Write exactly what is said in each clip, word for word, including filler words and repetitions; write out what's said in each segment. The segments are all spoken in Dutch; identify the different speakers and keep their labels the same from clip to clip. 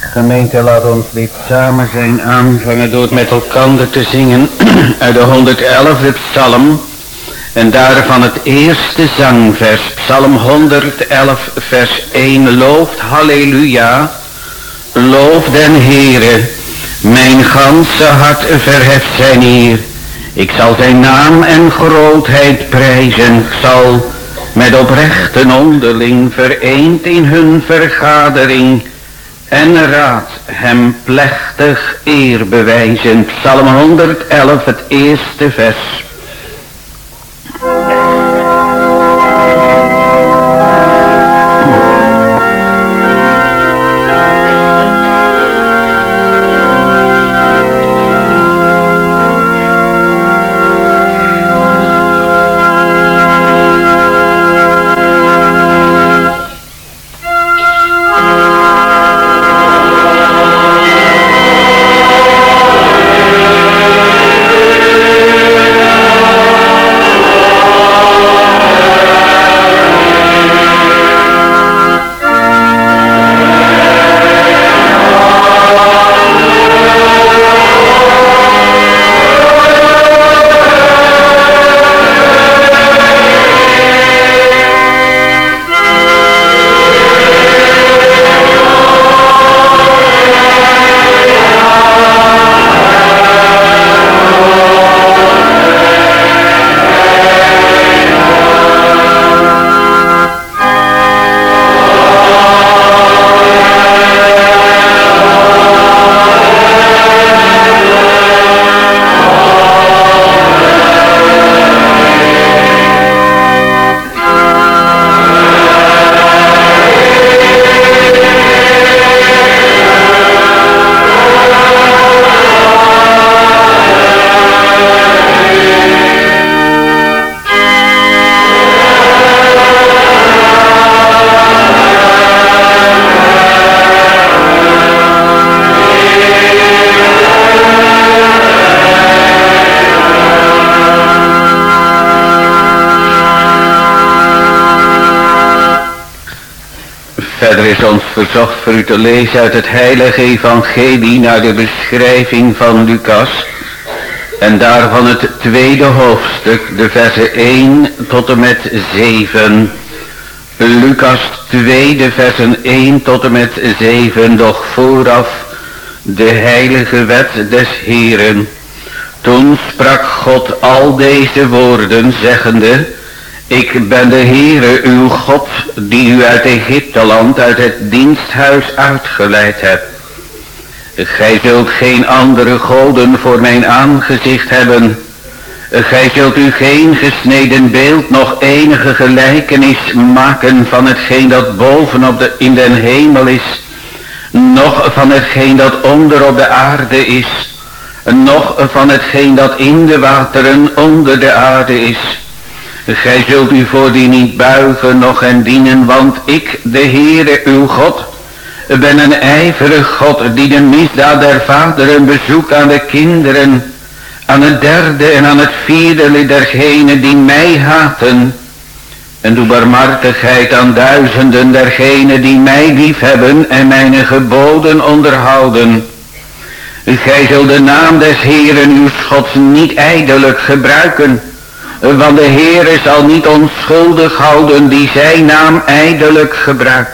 Speaker 1: Gemeente, laat ons dit samen zijn aanvangen door het met elkaar te zingen uit de honderdelfde psalm. En daarvan het eerste zangvers, psalm honderdelf vers één, looft halleluja, loof den Heere, mijn ganse hart verheft zijn eer. Ik zal zijn naam en grootheid prijzen, ik zal met oprechten onderling vereend in hun vergadering en raad hem plechtig eer bewijzen. Psalm honderdelf, het eerste vers. Verder is ons verzocht voor u te lezen uit het heilige evangelie naar de beschrijving van Lucas. En daarvan het tweede hoofdstuk, de versen één tot en met zeven. Lucas twee, de versen één tot en met zeven, doch vooraf de heilige wet des Heeren. Toen sprak God al deze woorden, zeggende: Ik ben de Heere uw God, die u uit Egypteland, uit het diensthuis uitgeleid hebt. Gij zult geen andere goden voor mijn aangezicht hebben. Gij zult u geen gesneden beeld, nog enige gelijkenis maken van hetgeen dat boven op de, in den hemel is, noch van hetgeen dat onder op de aarde is, noch van hetgeen dat in de wateren onder de aarde is. Gij zult u voor die niet buigen, noch hen dienen, want ik, de Heere uw God, ben een ijverig God, die de misdaad der vaderen bezoekt aan de kinderen, aan het derde en aan het vierde lid dergenen die mij haten, en doe barmhartigheid aan duizenden dergenen die mij liefhebben en mijn geboden onderhouden. Gij zult de naam des Heeren uw Gods niet ijdelijk gebruiken, want de Heere zal niet onschuldig houden die zijn naam ijdelijk gebruikt.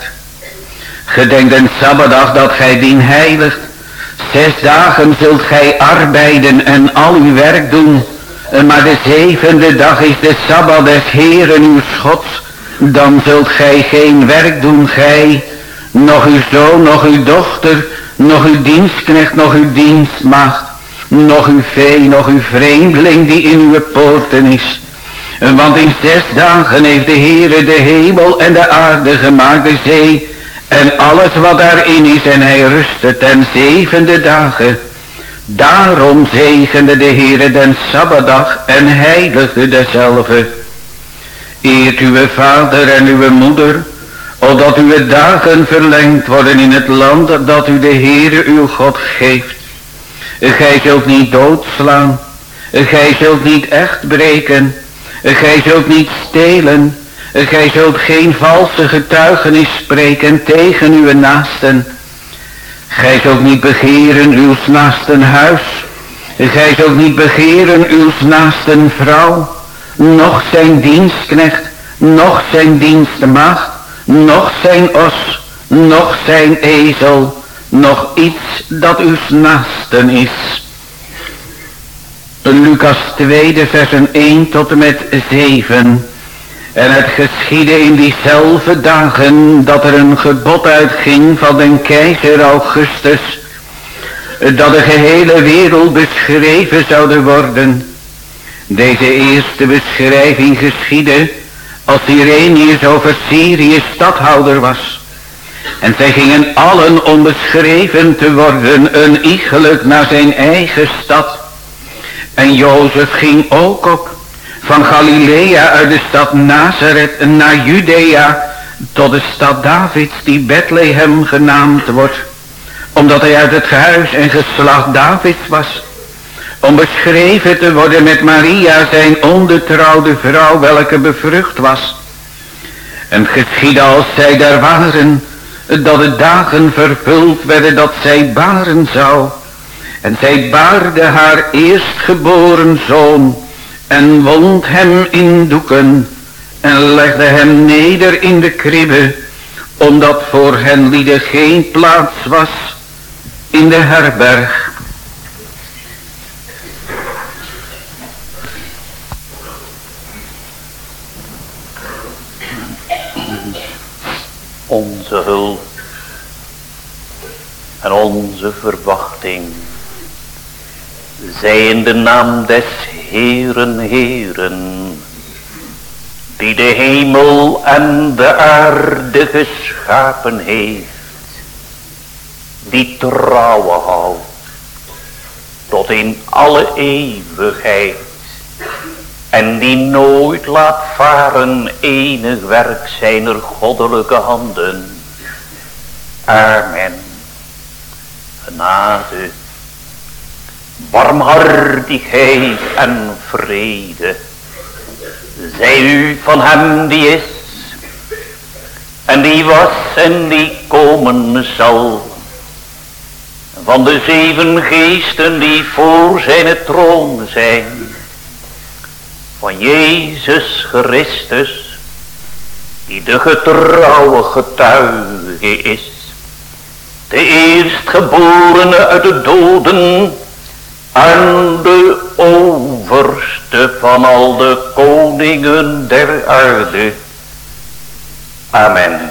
Speaker 1: Gedenk den Sabbatdag dat gij dien heiligt. Zes dagen zult gij arbeiden en al uw werk doen. Maar de zevende dag is de Sabbat des Heeren uw Gods. Dan zult gij geen werk doen, gij, nog uw zoon, nog uw dochter, nog uw dienstknecht, nog uw dienstmaagd, nog uw vee, nog uw vreemdeling die in uw poorten is. Want in zes dagen heeft de Heere de hemel en de aarde gemaakt, de zee en alles wat daarin is, en hij rustte ten zevende dagen. Daarom zegende de Heere den Sabbatdag en heiligde dezelve. Eert uw vader en uw moeder, opdat uw dagen verlengd worden in het land dat u de Heere uw God geeft. Gij zult niet doodslaan, gij zult niet echt breken, gij zult niet stelen, gij zult geen valse getuigenis spreken tegen uw naasten. Gij zult niet begeren uws naasten huis, gij zult niet begeren uws naasten vrouw, noch zijn dienstknecht, noch zijn dienstmaagd, noch zijn os, noch zijn ezel, nog iets dat uws naasten is. Lucas twee, versen één tot en met zeven. En het geschiedde in diezelfde dagen dat er een gebod uitging van den keizer Augustus, dat de gehele wereld beschreven zouden worden. Deze eerste beschrijving geschiedde als Irenaeus over Syrië stadhouder was. En zij gingen allen om beschreven te worden, een iegelijk naar zijn eigen stad. En Jozef ging ook op, van Galilea uit de stad Nazareth naar Judea, tot de stad Davids die Bethlehem genaamd wordt, omdat hij uit het huis en geslacht Davids was, om beschreven te worden met Maria, zijn ongetrouwde vrouw, welke bevrucht was. En geschiedde als zij daar waren, dat de dagen vervuld werden dat zij baren zou. En zij baarde haar eerstgeboren zoon, en wond hem in doeken, en legde hem neder in de kribbe, omdat voor hen lieden geen plaats was in de herberg.
Speaker 2: Onze hulp en onze verwachting zij in de naam des Heeren, Heeren, die de hemel en de aarde geschapen heeft, die trouwen houdt tot in alle eeuwigheid, en die nooit laat varen enig werk zijner goddelijke handen. Amen. Genade, barmhartigheid en vrede zij u van hem die is, en die was en die komen zal, van de zeven geesten die voor zijn troon zijn, van Jezus Christus, die de getrouwe getuige is, de eerstgeborene uit de doden, en de overste van al de koningen der aarde. Amen.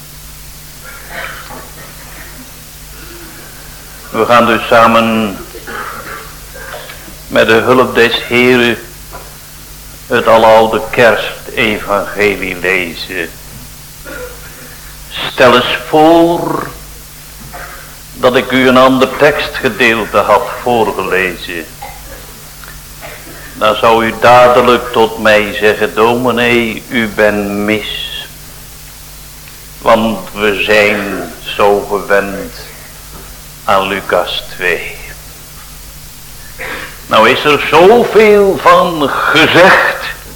Speaker 2: We gaan dus samen met de hulp des Heeren het aloude kerstevangelie lezen. Stel eens voor dat ik u een ander tekstgedeelte had voorgelezen. Dan zou u dadelijk tot mij zeggen: dominee, u bent mis. Want we zijn zo gewend aan Lucas twee. Nou is er zoveel van gezegd.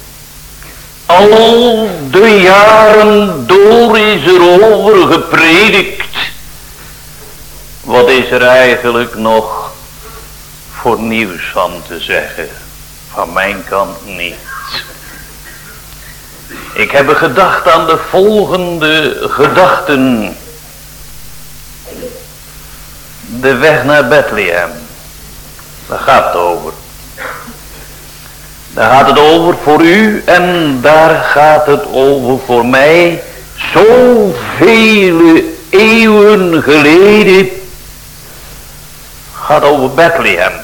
Speaker 2: Al de jaren door is er over gepredikt. Wat is er eigenlijk nog voor nieuws van te zeggen? Van mijn kant niet. Ik heb gedacht aan de volgende gedachten. De weg naar Bethlehem. Daar gaat het over. Daar gaat het over voor u en daar gaat het over voor mij. Zoveel eeuwen geleden. Gaat over Bethlehem.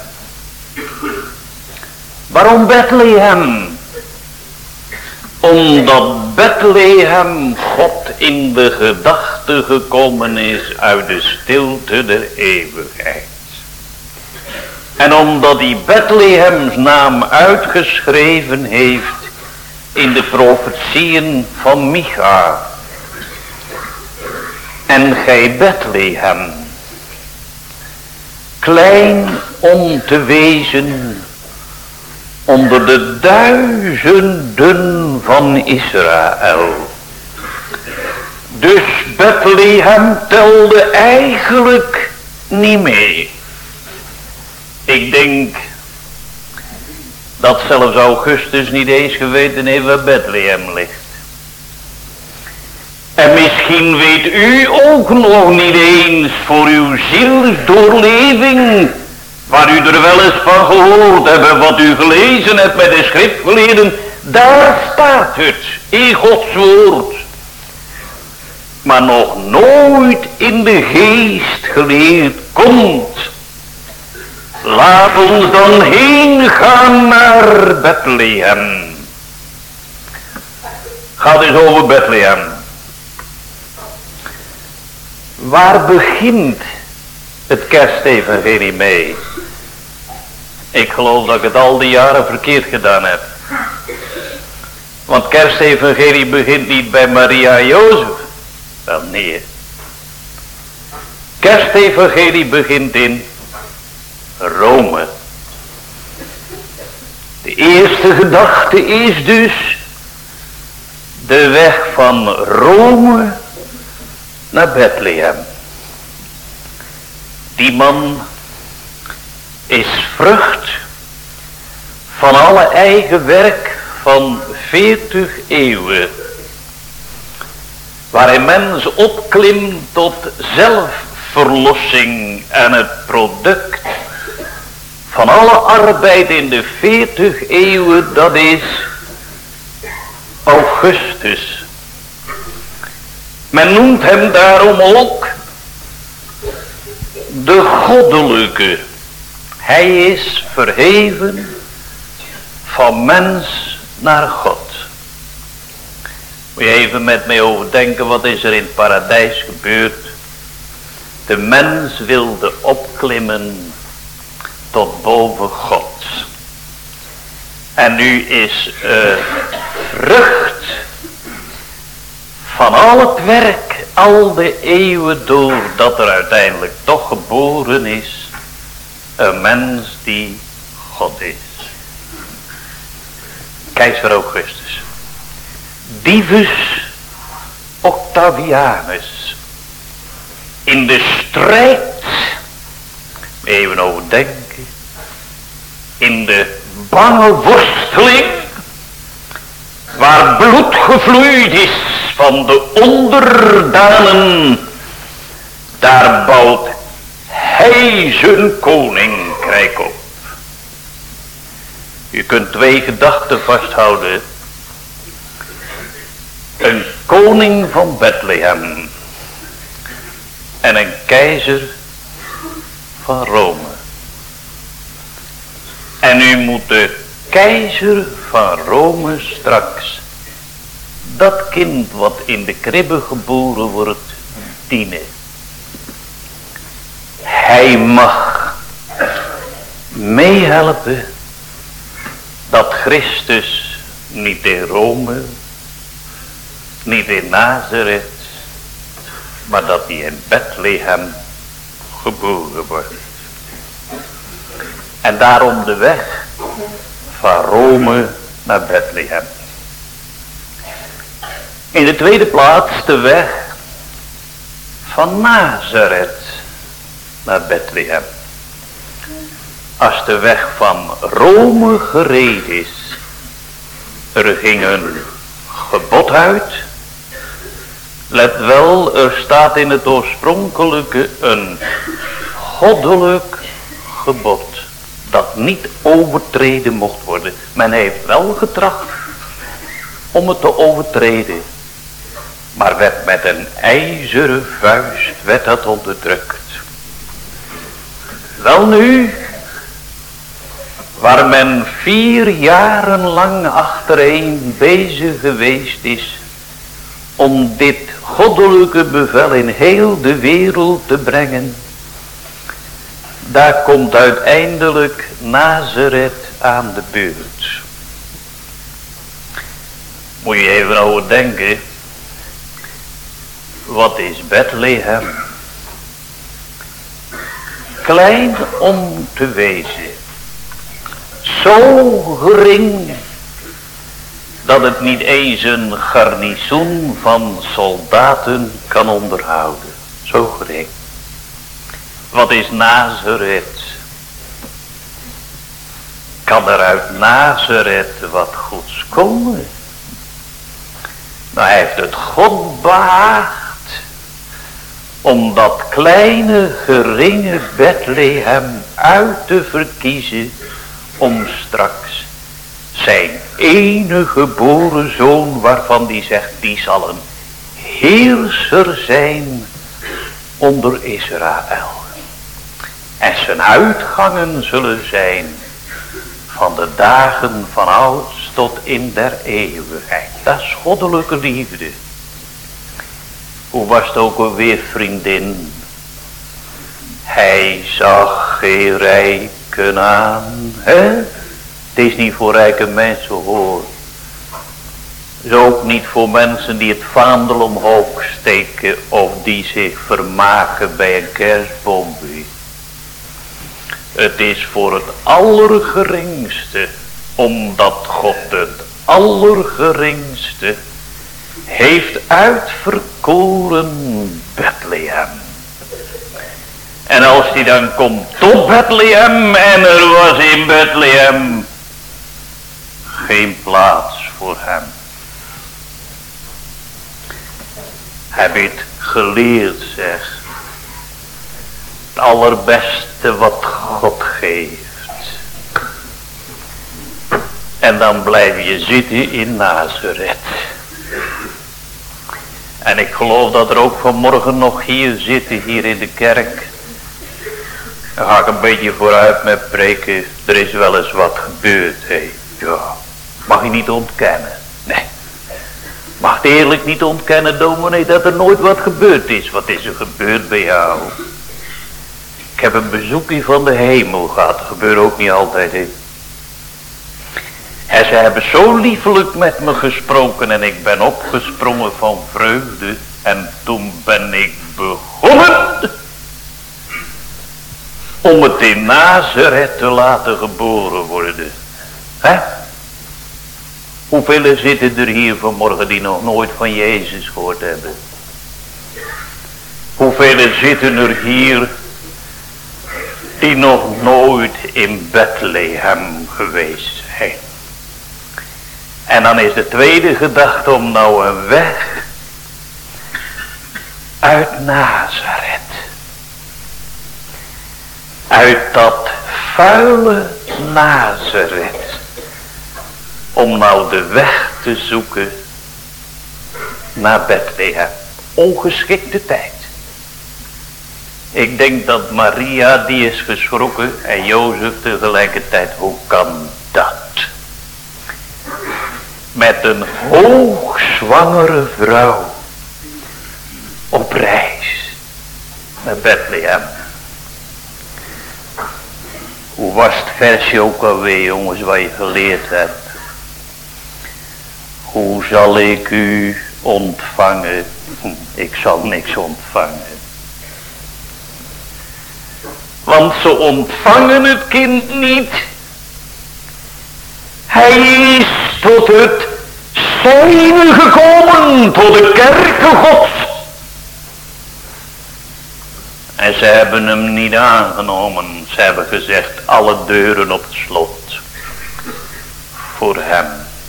Speaker 2: Waarom Bethlehem? Omdat Bethlehem God in de gedachte gekomen is uit de stilte der eeuwigheid. En omdat hij Bethlehems naam uitgeschreven heeft in de profetieën van Micha. En gij Bethlehem, klein om te wezen onder de duizenden van Israël. Dus Bethlehem telde eigenlijk niet mee. Ik denk dat zelfs Augustus niet eens geweten heeft waar Bethlehem ligt. En misschien weet u ook nog niet eens voor uw zielsdoorleving, waar u er wel eens van gehoord hebt, wat u gelezen hebt met de schriftgeleerden, daar staat het in Gods woord. Maar nog nooit in de geest geleerd komt. Laat ons dan heen gaan naar Bethlehem. Gaat eens over Bethlehem. Waar begint het kerstevangelie mee? Ik geloof dat ik het al die jaren verkeerd gedaan heb. Want kerstevangelie begint niet bij Maria en Jozef. Wel nee. Kerstevangelie begint in Rome. De eerste gedachte is dus de weg van Rome naar Bethlehem. Die man is vrucht van alle eigen werk van veertig eeuwen. Waarin mens opklimt tot zelfverlossing en het product van alle arbeid in de veertig eeuwen, dat is Augustus. Men noemt hem daarom ook de goddelijke. Hij is verheven van mens naar God. Moet je even met mij overdenken, wat is er in het paradijs gebeurd? De mens wilde opklimmen tot boven God. En nu is uh, vrucht van al het werk, al de eeuwen door, dat er uiteindelijk toch geboren is, een mens die God is. Keizer Augustus. Divus Octavianus. In de strijd, even overdenken, in de bange worsteling, waar bloed gevloeid is van de onderdanen, daar bouwt hij zijn koninkrijk op. Je kunt twee gedachten vasthouden. Een koning van Bethlehem en een keizer van Rome. En nu moet de keizer van Rome straks dat kind wat in de kribbe geboren wordt dienen. Hij mag meehelpen dat Christus niet in Rome, niet in Nazareth, maar dat hij in Bethlehem geboren wordt. En daarom de weg van Rome naar Bethlehem. In de tweede plaats de weg van Nazareth naar Bethlehem. Als de weg van Rome gereed is, er ging een gebod uit. Let wel, er staat in het oorspronkelijke een goddelijk gebod, dat niet overtreden mocht worden. Men heeft wel getracht om het te overtreden, maar werd met een ijzeren vuist werd dat onderdrukt. Wel nu, waar men vier jaren lang achtereen bezig geweest is om dit goddelijke bevel in heel de wereld te brengen, daar komt uiteindelijk Nazareth aan de beurt. Moet je even over denken, wat is Bethlehem? Klein om te wezen, zo gering dat het niet eens een garnizoen van soldaten kan onderhouden. Zo gering. Wat is Nazareth? Kan er uit Nazareth wat goeds komen? Nou, hij heeft het God behaagd om dat kleine geringe Bethlehem uit te verkiezen, om straks zijn enige geboren zoon, waarvan die zegt, die zal een heerser zijn onder Israël. En zijn uitgangen zullen zijn van de dagen van ouds tot in der eeuwigheid. Dat is goddelijke liefde. Hoe was het ook alweer, vriendin? Hij zag geen rijken aan. Hè? Het is niet voor rijke mensen, hoor. Het is ook niet voor mensen die het vaandel omhoog steken of die zich vermaken bij een kerstboompje. Het is voor het allergeringste, omdat God het allergeringste heeft uitverkoren Bethlehem. En als hij dan komt tot Bethlehem en er was in Bethlehem geen plaats voor hem. Heb je het geleerd, zeg. Het allerbeste wat God geeft. En dan blijf je zitten in Nazareth. En ik geloof dat er ook vanmorgen nog hier zitten, hier in de kerk. Dan ga ik een beetje vooruit met preken. Er is wel eens wat gebeurd, hé. Ja, mag je niet ontkennen. Nee. Mag het eerlijk niet ontkennen, dominee, dat er nooit wat gebeurd is. Wat is er gebeurd bij jou? Ik heb een bezoekje van de hemel gehad. Dat gebeurt ook niet altijd, hè. En ze hebben zo liefelijk met me gesproken en ik ben opgesprongen van vreugde. En toen ben ik begonnen om het in Nazareth te laten geboren worden. Hè? Hoeveel zitten er hier vanmorgen die nog nooit van Jezus gehoord hebben? Hoeveel zitten er hier die nog nooit in Bethlehem geweest zijn? En dan is de tweede gedachte om nou een weg uit Nazareth. Uit dat vuile Nazareth. Om nou de weg te zoeken naar Bethlehem. Ongeschikte tijd. Ik denk dat Maria die is geschrokken en Jozef tegelijkertijd. Hoe kan dat? Met een hoogzwangere vrouw op reis naar Bethlehem. Hoe was het versje ook alweer, jongens, wat je geleerd hebt? Hoe zal ik u ontvangen? Hm, ik zal niks ontvangen. Want ze ontvangen het kind niet. Hij is tot het zijn gekomen, tot de kerken Gods. En ze hebben hem niet aangenomen. Ze hebben gezegd, alle deuren op het slot. Voor hem.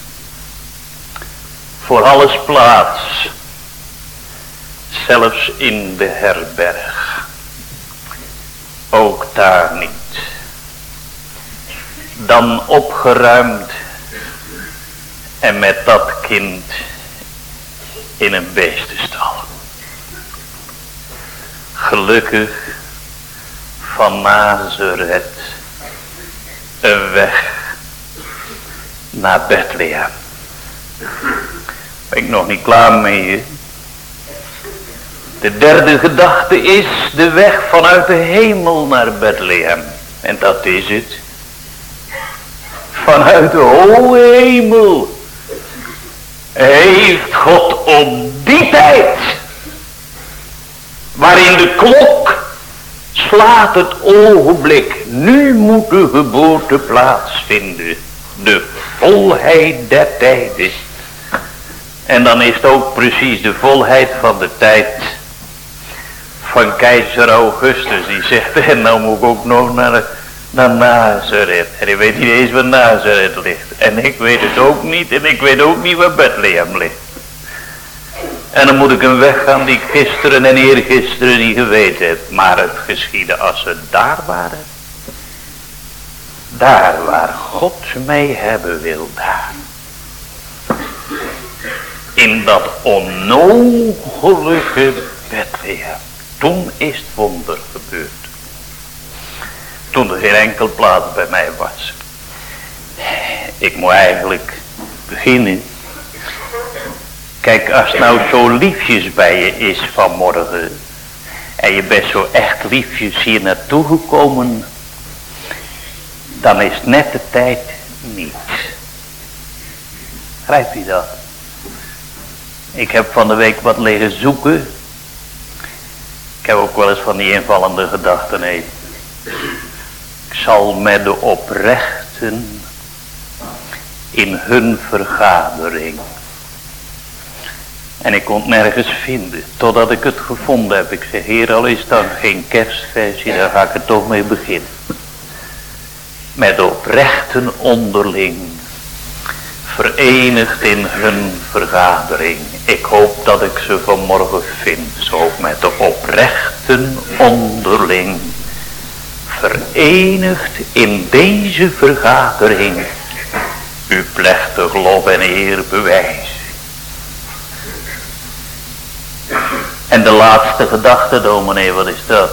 Speaker 2: Voor alles plaats. Zelfs in de herberg. Ook daar niet. Dan opgeruimd. En met dat kind in een beestenstal. Gelukkig van Nazareth een weg naar Bethlehem. Ben ik nog niet klaar mee. De derde gedachte is de weg vanuit de hemel naar Bethlehem. En dat is het. Vanuit de hoge hemel heeft God op die tijd, waarin de klok slaat het ogenblik, nu moet de geboorte plaatsvinden, de volheid der tijden. En dan is het ook precies de volheid van de tijd van keizer Augustus. Die zegt, en nou moet ik ook nog naar, naar Nazareth. En ik weet niet eens waar Nazareth ligt. En ik weet het ook niet. En ik weet ook niet waar Bethlehem ligt. En dan moet ik een weg gaan die ik gisteren en eergisteren niet geweten heb. Maar het geschiedde als ze daar waren. Daar waar God mij hebben wil, daar. In dat onmogelijke Bethlehem. Toen is het wonder gebeurd. Toen er geen enkel plaats bij mij was. Ik moet eigenlijk beginnen. Kijk, als nou zo liefjes bij je is vanmorgen. En je bent zo echt liefjes hier naartoe gekomen. Dan is net de tijd niet. Grijpt u dat? Ik heb van de week wat liggen zoeken. Ik heb ook wel eens van die invallende gedachten. Nee. Ik zal met de oprechten in hun vergadering. En ik kon het nergens vinden. Totdat ik het gevonden heb. Ik zeg, Heer, al is dan geen kerstversie, daar ga ik er toch mee beginnen. Met de oprechten onderling. Verenigd in hun vergadering. Ik hoop dat ik ze vanmorgen vind. Zo met de oprechten onderling. Verenigd in deze vergadering. Uw plechtig lof en eer bewijs. En de laatste gedachte, dominee, wat is dat?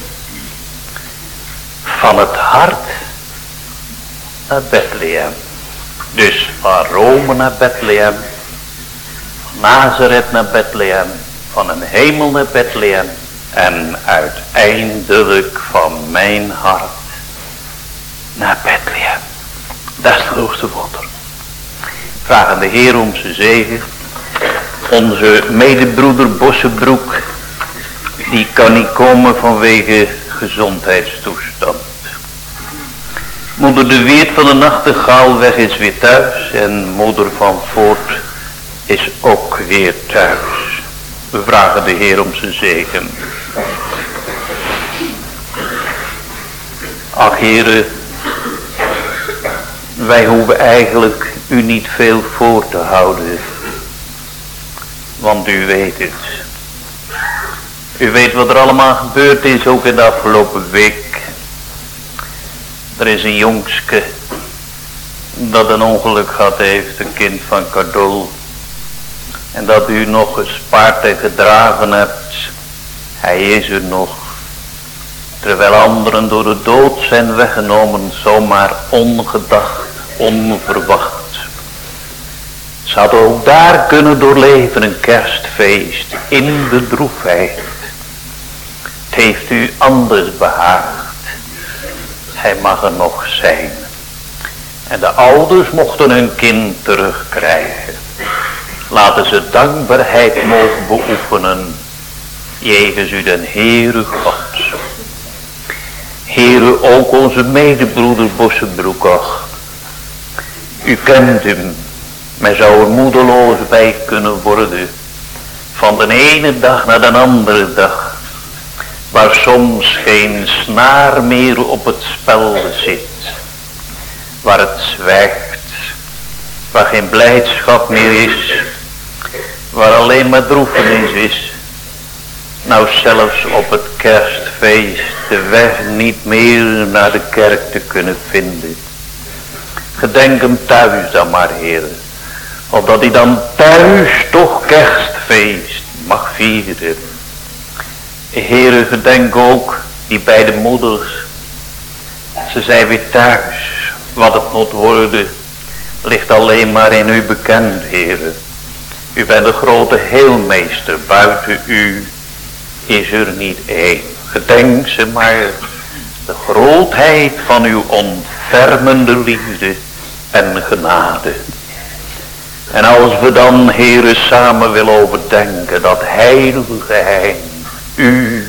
Speaker 2: Van het hart naar Bethlehem. Dus van Rome naar Bethlehem. Van Nazareth naar Bethlehem. Van een hemel naar Bethlehem. En uiteindelijk van mijn hart naar Bethlehem. Dat is het grootste wonder. Vraag aan de Heer om zijn zegen. Onze medebroeder Bossenbroek, die kan niet komen vanwege gezondheidstoestand. Moeder de Weert van de Nachtegaalweg is weer thuis en moeder van Voort is ook weer thuis. We vragen de Heer om zijn zegen. Ach Heere, wij hoeven eigenlijk u niet veel voor te houden. Want u weet het. U weet wat er allemaal gebeurd is, ook in de afgelopen week. Er is een jongske dat een ongeluk gehad heeft, een kind van Cardol. En dat u nog gespaard en gedragen hebt. Hij is er nog. Terwijl anderen door de dood zijn weggenomen, zomaar ongedacht, onverwacht. Ze hadden ook daar kunnen doorleven, een kerstfeest in de droefheid. Het heeft u anders behaagd. Hij mag er nog zijn. En de ouders mochten hun kind terugkrijgen. Laten ze dankbaarheid mogen beoefenen. Jegens u den Heere God. Heere, ook onze medebroeder Bossenbroek. Ach, u kent hem. Men zou er moedeloos bij kunnen worden. Van de ene dag naar de andere dag. Waar soms geen snaar meer op het spel zit. Waar het zwijgt. Waar geen blijdschap meer is. Waar alleen maar droefenis is. Nou zelfs op het kerstfeest de weg niet meer naar de kerk te kunnen vinden. Gedenk hem thuis dan maar, Heer. Opdat hij dan thuis toch kerstfeest mag vieren. Heere, gedenk ook die beide moeders. Ze zijn weer thuis. Wat het moet worden, ligt alleen maar in u bekend, Heere. U bent de grote heelmeester. Buiten u is er niet één. Gedenk ze maar de grootheid van uw ontfermende liefde en genade. En als we dan, Heere, samen willen overdenken dat heilige geheim, u,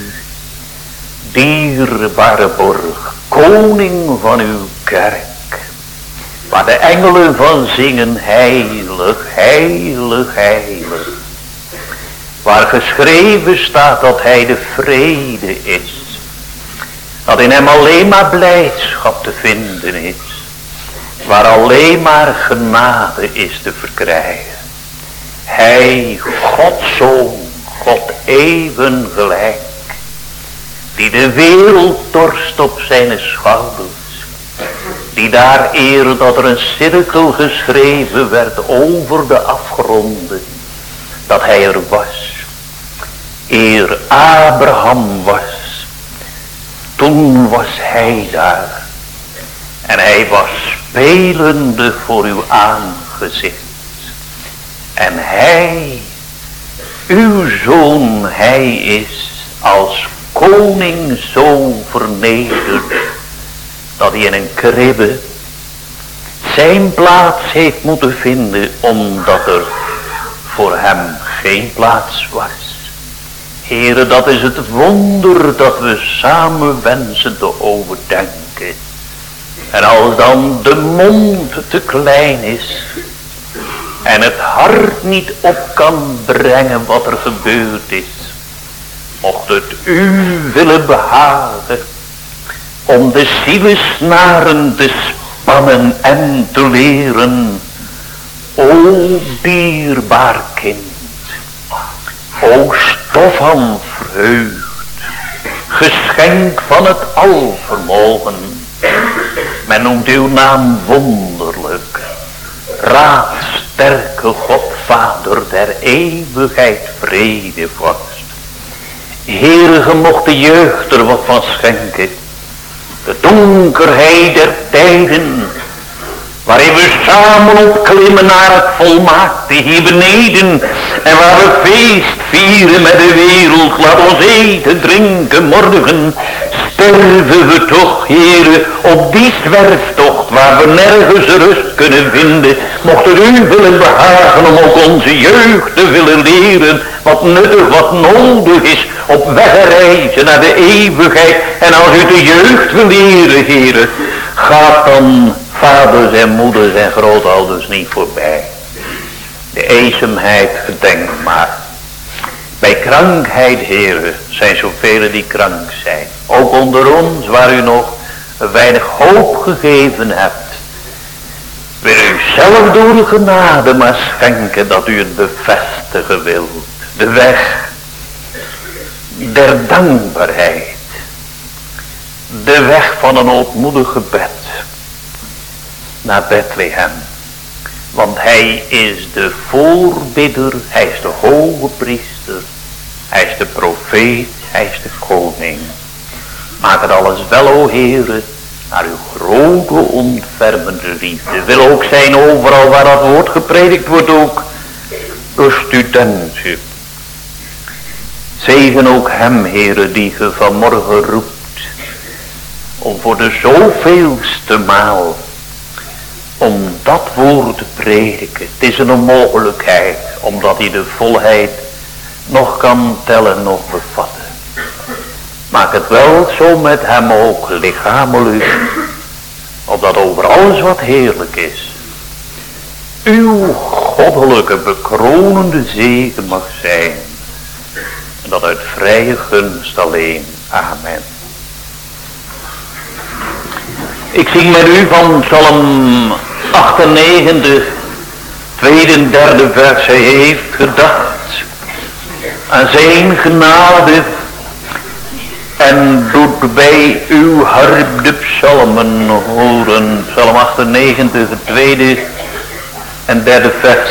Speaker 2: dierbare borg, koning van uw kerk, waar de engelen van zingen, heilig, heilig, heilig. waar geschreven staat dat hij de vrede is. Dat in hem alleen maar blijdschap te vinden is. Waar alleen maar genade is te verkrijgen. Hij, Gods Zoon, God even gelijk. Die de wereld dorst op zijn schouders. Die daar eer dat er een cirkel geschreven werd over de afgronden. Dat hij er was. Eer Abraham was. Toen was hij daar. En hij was spelende voor uw aangezicht. En hij, uw zoon, hij is als koning zo vernederd. Dat hij in een kribbe zijn plaats heeft moeten vinden. Omdat er voor hem geen plaats was. Heere, dat is het wonder dat we samen wensen te overdenken. En als dan de mond te klein is. En het hart niet op kan brengen wat er gebeurd is. Mocht het u willen behagen. Om de zielesnaren te spannen en te leren. O dierbaar kind. O stof van vreugd. Geschenk van het alvermogen. Men noemt uw naam wonderlijk. Raadsterke God Vader der eeuwigheid vredevorst. Heere, ge mocht de jeugd er wat van schenken. De donkerheid der tijden. Waarin we samen opklimmen naar het volmaakte hier beneden. En waar we feest vieren met de wereld. Laat ons eten, drinken, morgen. Sterven we toch, Heere, op die zwerftocht waar we nergens rust kunnen vinden. Mocht het u willen behagen om ook onze jeugd te willen leren. Wat nuttig, wat nodig is op wegreizen naar de eeuwigheid. En als u de jeugd wil leren, Heere, gaat dan vaders en moeders en grootouders niet voorbij. De eenzaamheid gedenk maar. Bij krankheid, Heere, zijn zoveel die krank zijn. Ook onder ons, waar u nog weinig hoop gegeven hebt. Wil u zelf door de genade maar schenken dat u het bevestigen wilt. De weg der dankbaarheid. De weg van een ootmoedig gebed. Naar Bethlehem. Want hij is de voorbidder, hij is de hoge priester, hij is de profeet, hij is de koning. Maak het alles wel, o Heere, naar uw grote ontfermende liefde. Wil ook zijn overal waar dat woord gepredikt wordt ook door studenten. Zegen ook hem, Heere, die ge vanmorgen roept, om voor de zoveelste maal om dat woord te prediken. Het is een onmogelijkheid, omdat hij de volheid nog kan tellen of bevatten. Maak het wel zo met hem ook lichamelijk, opdat over alles wat heerlijk is, uw goddelijke bekronende zegen mag zijn. En dat uit vrije gunst alleen. Amen. Ik zing met u van Psalm achtennegentig, tweede en derde vers. Hij heeft gedacht aan zijn genade en doet bij uw harp de psalmen horen. Psalm achtennegentig, tweede en derde vers.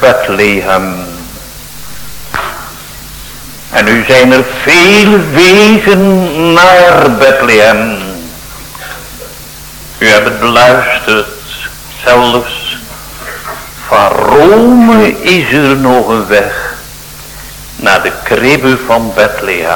Speaker 2: Bethlehem. En nu zijn er veel wegen naar Bethlehem. U hebt het beluisterd, zelfs van Rome is er nog een weg naar de kribbe van Bethlehem.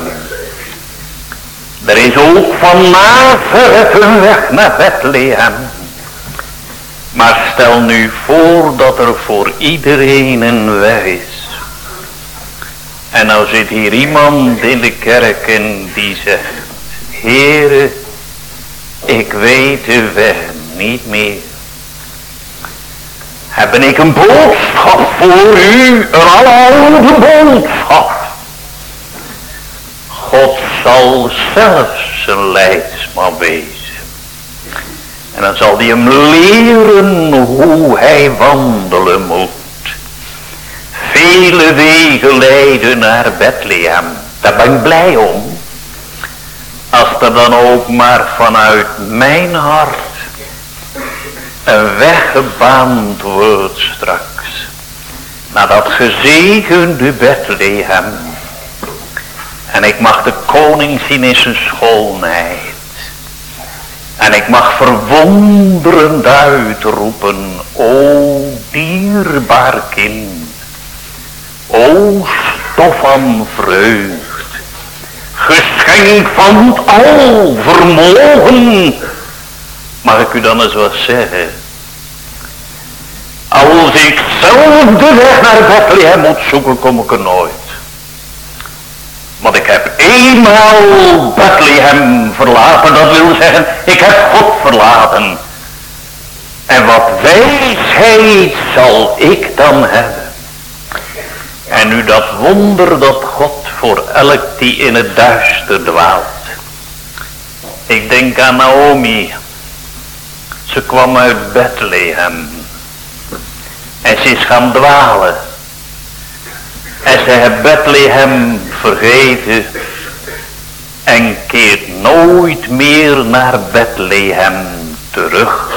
Speaker 2: Er is ook van Nazareth een weg naar Bethlehem. Maar stel nu voor dat er voor iedereen een weg is. En nou zit hier iemand in de kerk en die zegt: Heere, ik weet de weg niet meer. Heb ik een boodschap voor u, een oude boodschap. God zal zelf zijn leidsman wezen. En dan zal hij hem leren hoe hij wandelen moet. Vele wegen leiden naar Bethlehem. Daar ben ik blij om. Als er dan ook maar vanuit mijn hart een weg gebaand wordt straks. Naar dat gezegende Bethlehem. En ik mag de koning zien in zijn schoonheid. En ik mag verwonderend uitroepen: O dierbaar kind. O stof van vreugd. Geschenk van het al vermogen. Mag ik u dan eens wat zeggen? Als ik zelf de weg naar Bethlehem moet zoeken, kom ik er nooit. Want ik heb eenmaal Bethlehem verlaten, dat wil zeggen, ik heb God verlaten. En wat wijsheid zal ik dan hebben? En nu dat wonder dat God voor elk die in het duister dwaalt. Ik denk aan Naomi. Ze kwam uit Bethlehem. En ze is gaan dwalen. En ze heeft Bethlehem vergeten. En keert nooit meer naar Bethlehem terug.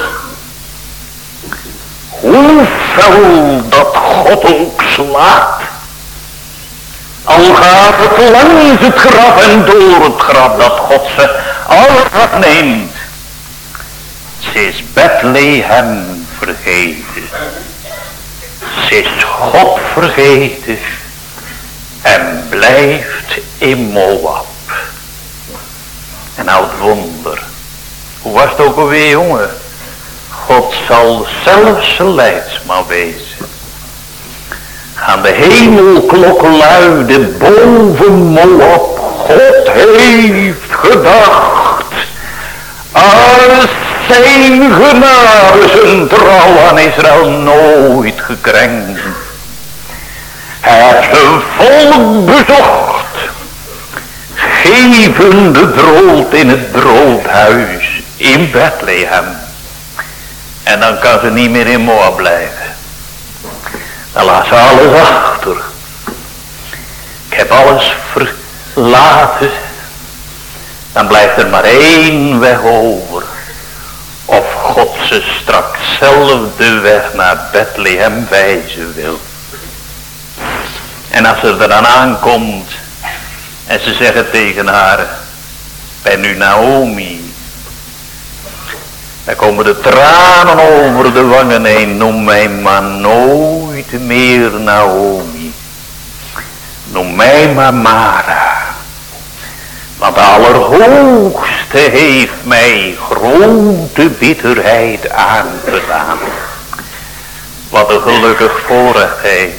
Speaker 2: Hoe fel dat God ook slaat. Al gaat het langs het graf en door het graf dat God ze al neemt. Ze is Bethlehem vergeten. Ze is God vergeten. En blijft in Moab. En nou het wonder. Hoe was het ook alweer, jongen? God zal zelfs zijn leidsman wezen. Gaan de hemelklokken luiden boven Moab. God heeft gedacht aan zijn genade, zijn trouw aan Israël nooit gekrenkt. Hij heeft zijn volk bezocht, gevende brood in het broodhuis in Bethlehem. En dan kan ze niet meer in Moab blijven. Dan laat ze alles achter. Ik heb alles verlaten. Dan blijft er maar één weg over. Of God ze straks zelf de weg naar Bethlehem wijzen wil. En als ze er dan aankomt. En ze zeggen tegen haar: ben nu Naomi. Dan komen de tranen over de wangen heen. Noem mij maar nooit meer Naomi. Noem mij maar Mara. Want de Allerhoogste heeft mij grote bitterheid aangedaan. Wat een gelukkig voorrecht heeft.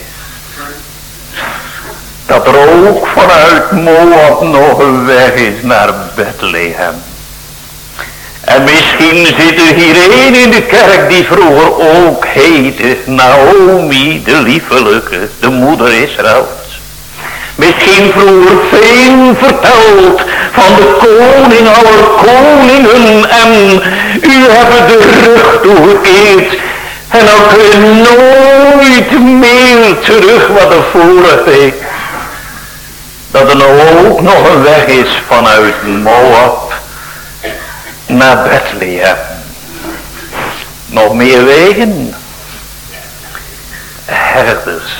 Speaker 2: Dat er ook vanuit Moab nog een weg is naar Bethlehem. En misschien zit er hier een in de kerk die vroeger ook heette Naomi, de liefelijke, de moeder Israëls. Misschien vroeger veel verteld van de koning aller koningen en u hebt de rug toegekeerd. En dan kun je nooit meer terug wat er voorrecht heeft. Dat er nou ook nog een weg is vanuit Moab naar Bethlehem. Nog meer wegen. herders.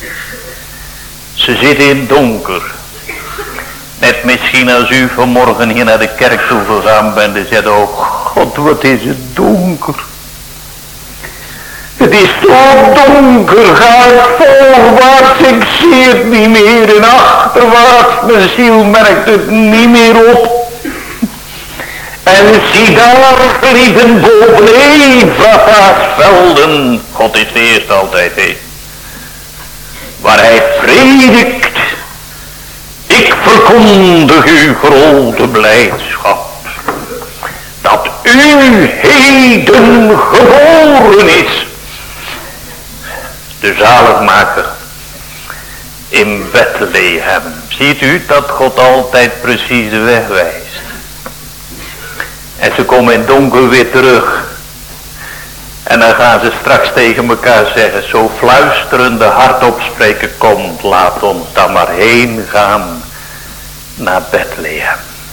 Speaker 2: Ze zitten in het donker. Net misschien als u vanmorgen hier naar de kerk toe gegaan bent en zegt, oh God, wat is het donker. Het is zo donker, ga ik voorwaarts, ik zie het niet meer en achterwaarts, mijn ziel merkt het niet meer op. En zie daar vliegen boven Ephrath's velden, God is de eerste altijd, hé. Waar hij predikt, ik verkondig uw grote blijdschap, dat u heden geboren is, de zaligmaker in Bethlehem. Ziet u dat God altijd precies de weg wijst. En ze komen in het donker weer terug. En dan gaan ze straks tegen elkaar zeggen, zo fluisterende hardop spreken, komt, laat ons dan maar heen gaan naar Bethlehem.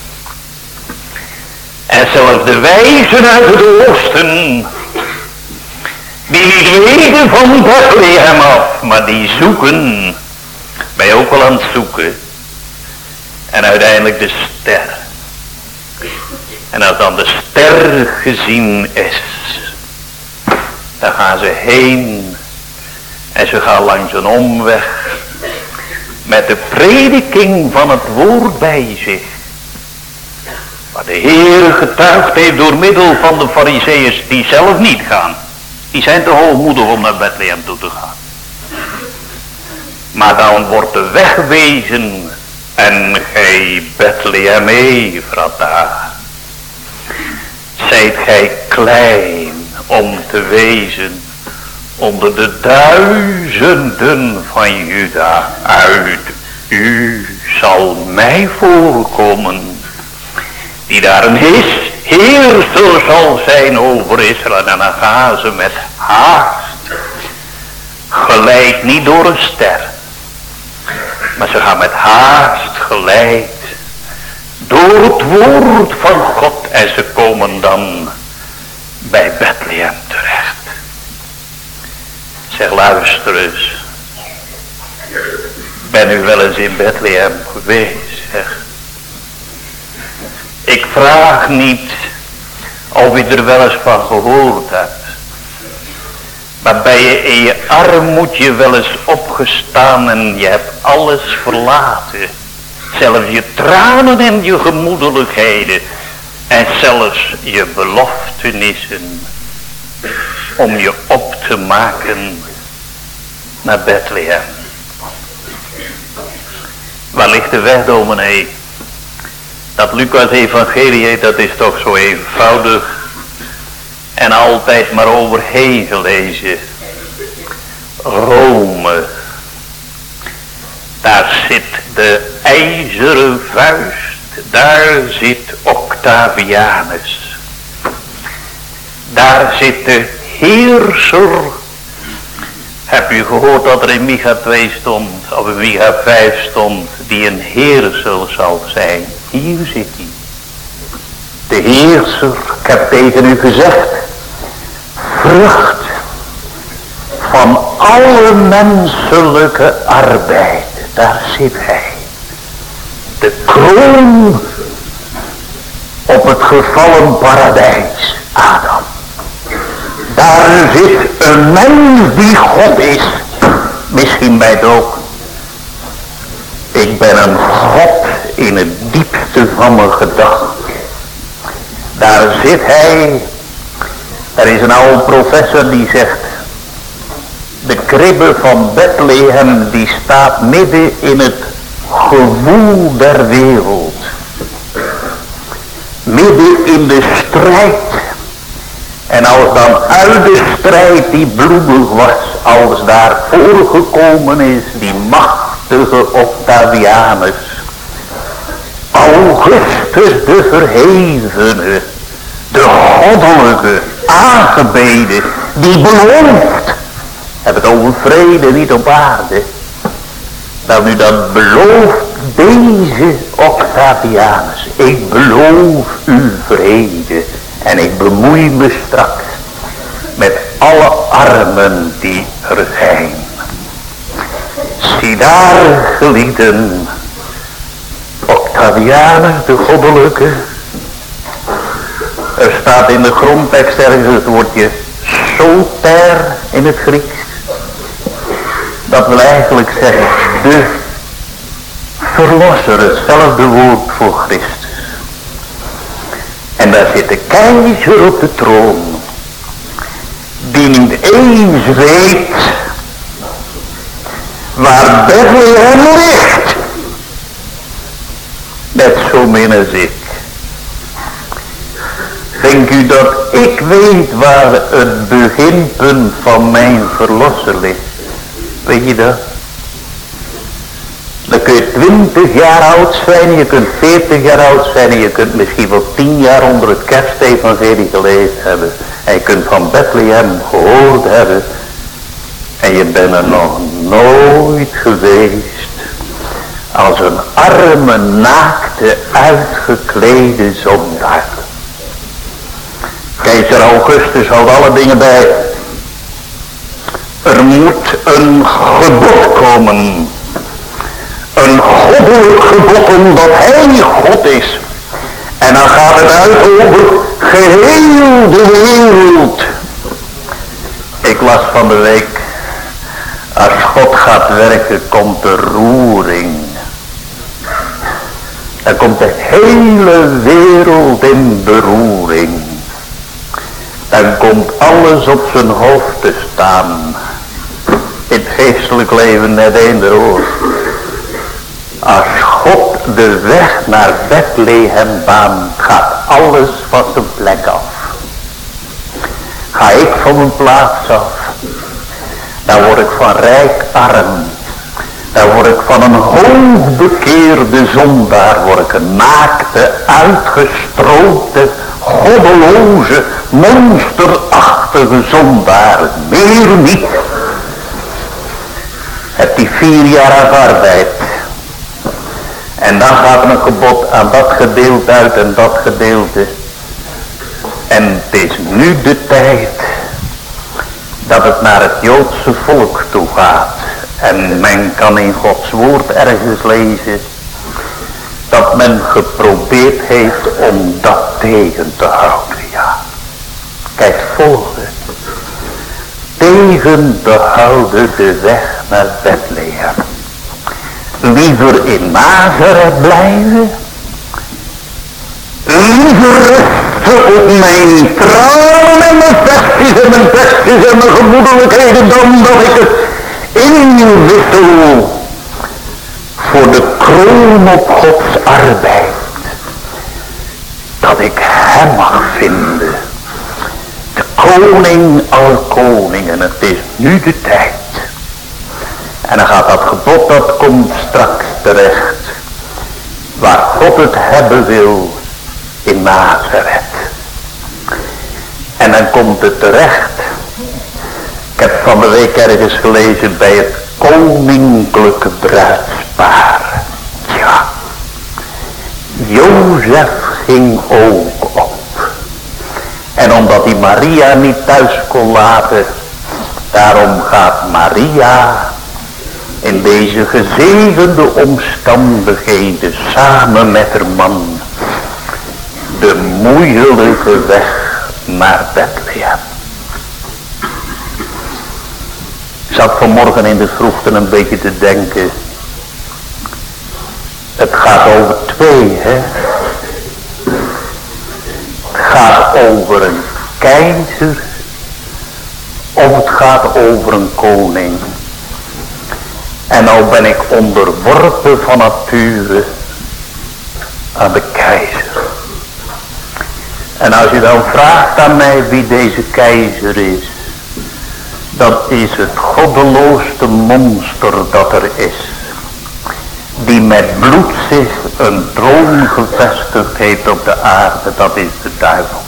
Speaker 2: En zelfs de wijzen uit het oosten, die niet weten van Bethlehem af, maar die zoeken, ben je ook wel aan het zoeken, en uiteindelijk de ster. En als dan de ster gezien is, dan gaan ze heen en ze gaan langs een omweg met de prediking van het woord bij zich. Maar de Heer getuigd heeft door middel van de Farizeeërs die zelf niet gaan. Die zijn te hoogmoedig om naar Bethlehem toe te gaan. Maar dan wordt de weg wezen en gij Bethlehem Ephratha, zijt gij klein om te wezen onder de duizenden van Juda. Uit u zal mij voorkomen, die daar een heerser zal zijn over Israël. En dan gaan ze met haast, geleid niet door een ster, maar ze gaan met haast geleid door het woord van God. En ze komen dan bij Bethlehem terecht. Zeg, luister eens. Ben u wel eens in Bethlehem geweest, zeg. Ik vraag niet of u er wel eens van gehoord hebt. Maar ben je in je armoede wel eens opgestaan en je hebt alles verlaten. Zelfs je tranen en je gemoedelijkheden. En zelfs je beloftenissen. Om je op te maken naar Bethlehem. Waar ligt de weg, dominee? Dat Lucas evangelie, dat is toch zo eenvoudig. En altijd maar overheen gelezen. Rome. Daar zit de ijzeren vuist. Daar zit Octavianus. Daar zit de heerser. Heb u gehoord dat er in Micha twee stond, of in Micha vijf stond, die een heerser zal zijn? Hier zit hij. De heerser, ik heb tegen u gezegd, vrucht van alle menselijke arbeid. Daar zit hij. De kroon op het gevallen paradijs, Adam. Daar zit een mens die God is. Misschien bij het ook. Ik ben een God in het diepste van mijn gedachten. Daar zit hij. Er is een oude professor die zegt, de kribbe van Bethlehem die staat midden in het gewoel der wereld. Midden in de strijd. En als dan uit de strijd die bloedig was, als daar voorgekomen is die machtige Octavianus, Augustus de verhevene, de goddelijke, aangebeden, die belooft, heb het over vrede niet op aarde, dan nu dat belooft deze Octavianus, ik beloof u vrede en ik bemoei me straks met alle armen die er zijn. zie daar, geliefden, Octavianus de goddelijke. Er staat in de grondtekst ergens het woordje soter in het Grieks. Dat wil eigenlijk zeggen de verlosser, hetzelfde woord voor Christus. En daar zit de keizer op de troon, die niet eens weet waar Bethlehem ligt. Net zo min als ik. Denk u dat ik weet waar het beginpunt van mijn verlosser ligt? Weet je dat? Dan kun je twintig jaar oud zijn, je kunt veertig jaar oud zijn en je kunt misschien wel tien jaar onder het kerstevangelie gelezen hebben. En je kunt van Bethlehem gehoord hebben. En je bent er nog nooit geweest als een arme, naakte, uitgeklede zondaar. Keizer Augustus houdt alle dingen bij. Er moet een gebod komen. Een goddelijk gebod omdat hij God is. En dan gaat het uit over geheel de wereld. Ik las van de week, als God gaat werken komt de roering. Dan komt de hele wereld in beroering. Dan komt alles op zijn hoofd te staan. In het geestelijk leven net eender hoor. Als God de weg naar Bethlehem baant, gaat alles van zijn plek af. Ga ik van mijn plaats af, dan word ik van rijk arm. Dan word ik van een hoogbekeerde zondaar, word ik een naakte, uitgestroopte, goddeloze, monsterachtige zondaar. Meer niet. Heb die vier jaar aan arbeid. En dan gaat er een gebod aan dat gedeelte uit en dat gedeelte. En het is nu de tijd dat het naar het Joodse volk toe gaat. En men kan in Gods woord ergens lezen dat men geprobeerd heeft om dat tegen te houden. Ja. Kijk, volgen. Tegen te houden de weg naar Bethlehem. Liever in Nazareth blijven. Liever rusten op mijn tranen en mijn vestjes en mijn vestjes en mijn gemoedelijkheden dan dat ik het inwissel voor de kroon op Gods arbeid. Dat ik hem mag vinden. De koning aller koningen. Het is nu de tijd. En dan gaat dat gebod, dat komt straks terecht. Waar God het hebben wil in Nazareth. En dan komt het terecht. Ik heb van de week ergens gelezen bij het koninklijke bruidspaar. Ja. Jozef ging ook op. En omdat hij Maria niet thuis kon laten, daarom gaat Maria in deze gezegende omstandigheden samen met haar man de moeilijke weg naar Bethlehem. Ik zat vanmorgen in de vroegte een beetje te denken. Het gaat over twee, hè. Het gaat over een keizer of het gaat over een koning. En nou ben ik onderworpen van nature aan de keizer. En als je dan vraagt aan mij wie deze keizer is, dat is het goddeloosste monster dat er is. Die met bloed zich een troon gevestigd heeft op de aarde, dat is de duivel.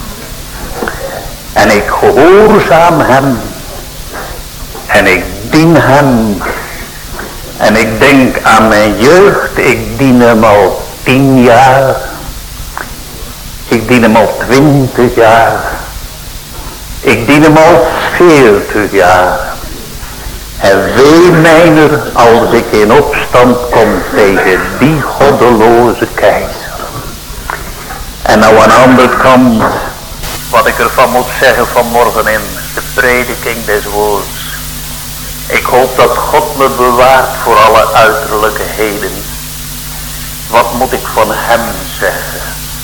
Speaker 2: En ik gehoorzaam hem. En ik dien hem. En ik denk aan mijn jeugd, ik dien hem al tien jaar. Ik dien hem al twintig jaar. Ik dien hem al veertig jaar. En wee mijner als ik in opstand kom tegen die goddeloze keizer. En nou aan de andere kant, wat ik ervan moet zeggen vanmorgen in de prediking des woords. Ik hoop dat God me bewaart voor alle uiterlijke heden. Wat moet ik van hem zeggen?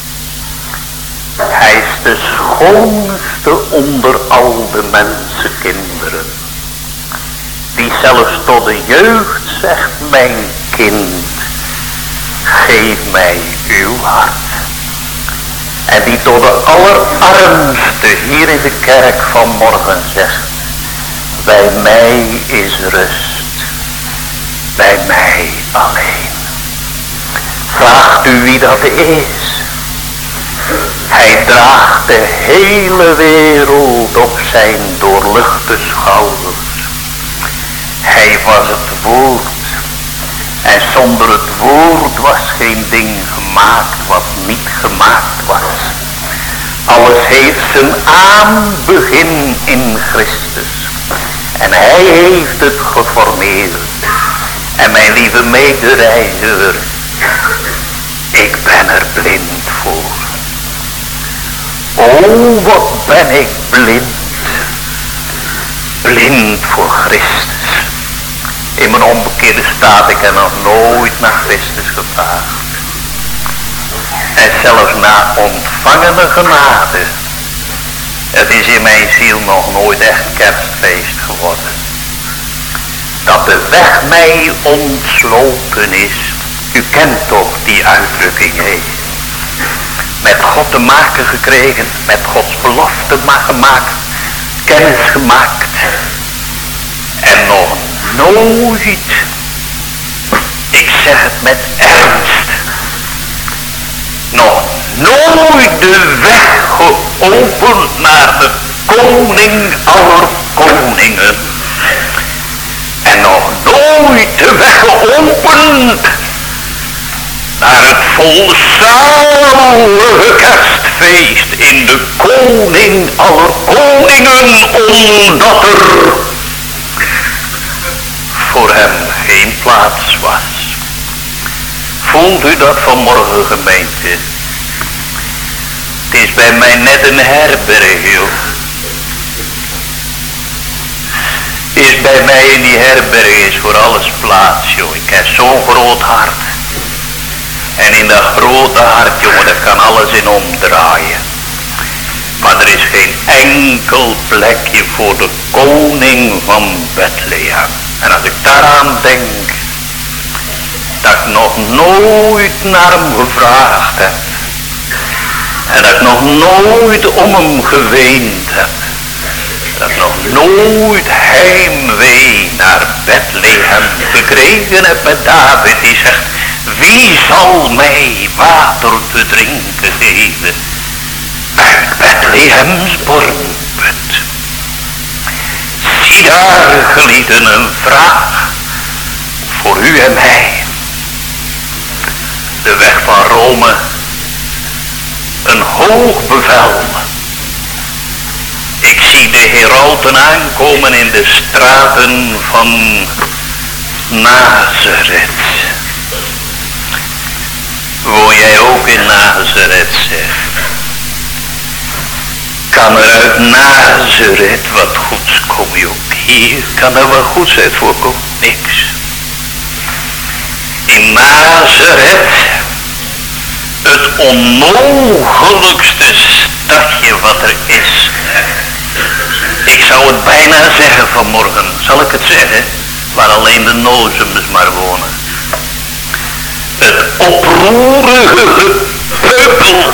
Speaker 2: Hij is de schoonste onder al de mensenkinderen. Die zelfs tot de jeugd zegt, mijn kind, geef mij uw hart. En die tot de allerarmste hier in de kerk vanmorgen zegt, bij mij is rust, bij mij alleen. Vraagt u wie dat is? Hij draagt de hele wereld op zijn doorluchte schouders. Hij was het woord. En zonder het woord was geen ding gemaakt wat niet gemaakt was. Alles heeft zijn aanbegin in Christus. En hij heeft het geformeerd. En mijn lieve medereiziger, ik ben er blind voor. O, wat ben ik blind. Blind voor Christus. In mijn onbekeerde staat, ik heb nog nooit naar Christus gevraagd. En zelfs na ontvangene genade. Het is in mijn ziel nog nooit echt kerstfeest geworden. Dat de weg mij ontsloten is. U kent toch die uitdrukking, hé. Met God te maken gekregen, met Gods belofte maar gemaakt, kennis gemaakt. En nog nooit, ik zeg het met ernst, nog nooit de weg geopend naar de koning aller koningen. En nog nooit de weg geopend naar het volzalige kerstfeest in de koning aller koningen, omdat er voor hem geen plaats was. Voelt u dat vanmorgen, gemeente? Het is bij mij net een herberg, joh. Is bij mij in die herberg is voor alles plaats, joh. Ik heb zo'n groot hart. En in dat grote hart, jongen, daar kan alles in omdraaien. Maar er is geen enkel plekje voor de koning van Bethlehem. En als ik daaraan denk, dat ik nog nooit naar hem gevraagd heb. En dat ik nog nooit om hem geweend heb. Dat ik nog nooit heimwee naar Bethlehem gekregen heb met David. Die zegt, wie zal mij water te drinken geven uit Bethlehems bornput? Zie daar, gelieden, een vraag voor u en mij. De weg van Rome, een hoog bevel. Ik zie de herauten aankomen in de straten van Nazareth. Woon jij ook in Nazareth, zeg? Kan er uit Nazareth wat goeds komen, joh? Hier kan er wat goeds uit voorkomen? Niks. In Nazareth, het onmogelijkste stadje wat er is. Ik zou het bijna zeggen vanmorgen, zal ik het zeggen? Waar alleen de nozems maar wonen. Het oproerige gepeupel.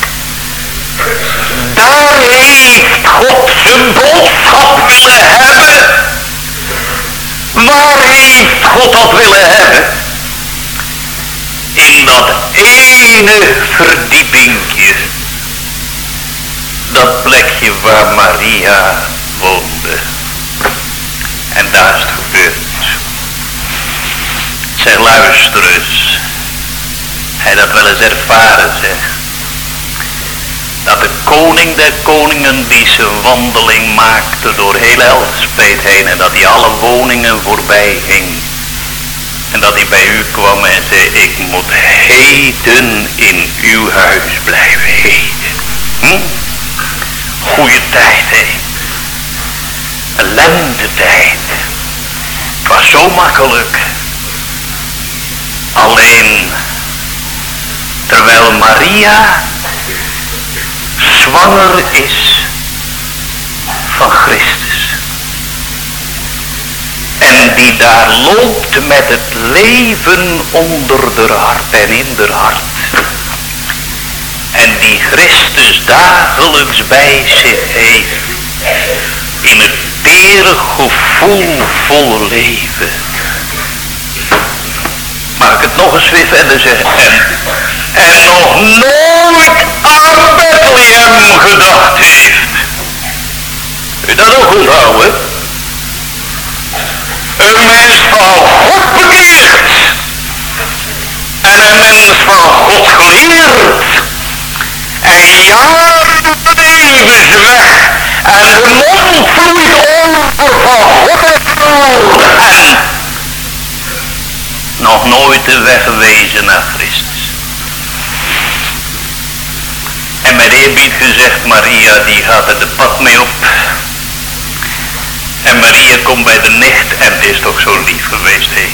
Speaker 2: Daar heeft God zijn boodschap willen hebben. Waar heeft God dat willen hebben? In dat ene verdiepingje. Dat plekje waar Maria woonde. En daar is het gebeurd. Zeg, luister eens. Hij dat wel eens ervaren, zeg. Dat de koning der koningen die zijn wandeling maakte door heel Elspet heen. En dat hij alle woningen voorbij ging. En dat hij bij u kwam en zei, ik moet heden in uw huis blijven. Heden. Hm? Goeie tijd, hè. Een lentetijd. Het was zo makkelijk. Alleen, terwijl Maria zwanger is van Christus. En die daar loopt met het leven onder de hart en in de hart. En die Christus dagelijks bij zich heeft. In het tere gevoelvolle leven. Mag ik het nog eens weer verder zeggen? En, en nog nooit aan Bethlehem gedacht heeft. Kun je dat ook onthouden? Een mens van God bekeerd. En een mens van God geleerd. En jaren levensweg. En de mond vloeit over van God en woord. En nog nooit de weg gewezen naar Christus. En met eerbied gezegd, Maria die gaat er de pad mee op. En Maria komt bij de nicht en het is toch zo lief geweest, hé.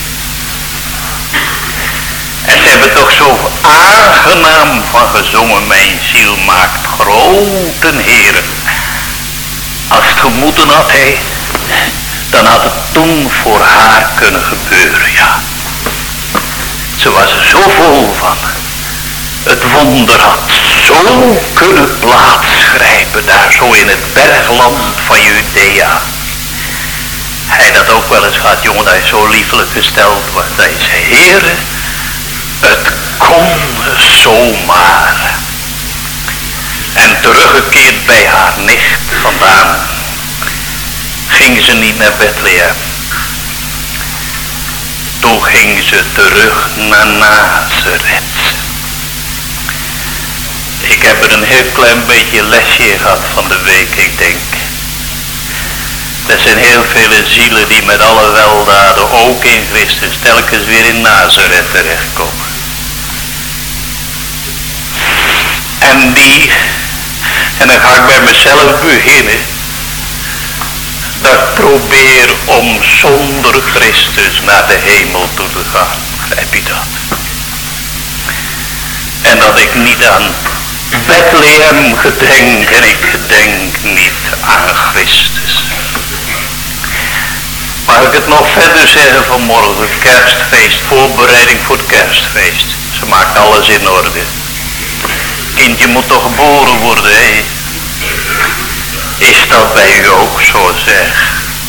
Speaker 2: En ze hebben toch zo aangenaam van gezongen, mijn ziel maakt grote heren. Als het gemoeten had, hé, dan had het toen voor haar kunnen gebeuren, ja. Ze was er zo vol van. Het wonder had zo kunnen plaatsgrijpen daar zo in het bergland van Judea. Hij dat ook wel eens gehad, jongen, dat hij zo liefelijk gesteld was. Dat hij zei, Heere, het kon zomaar. En teruggekeerd bij haar nicht vandaan, ging ze niet naar Bethlehem. Toen ging ze terug naar Nazareth. Ik heb er een heel klein beetje lesje gehad van de week, ik denk. Er zijn heel vele zielen die met alle weldaden, ook in Christus, telkens weer in Nazareth terechtkomen. En die, en dan ga ik bij mezelf beginnen, dat ik probeer om zonder Christus naar de hemel toe te gaan. Begrijp je dat? En dat ik niet aan Bethlehem gedenk en ik gedenk niet aan Christus. Mag ik het nog verder zeggen vanmorgen? Kerstfeest, voorbereiding voor het kerstfeest. Ze maakt alles in orde. Kindje moet toch geboren worden, hé? Is dat bij u ook zo, zeg?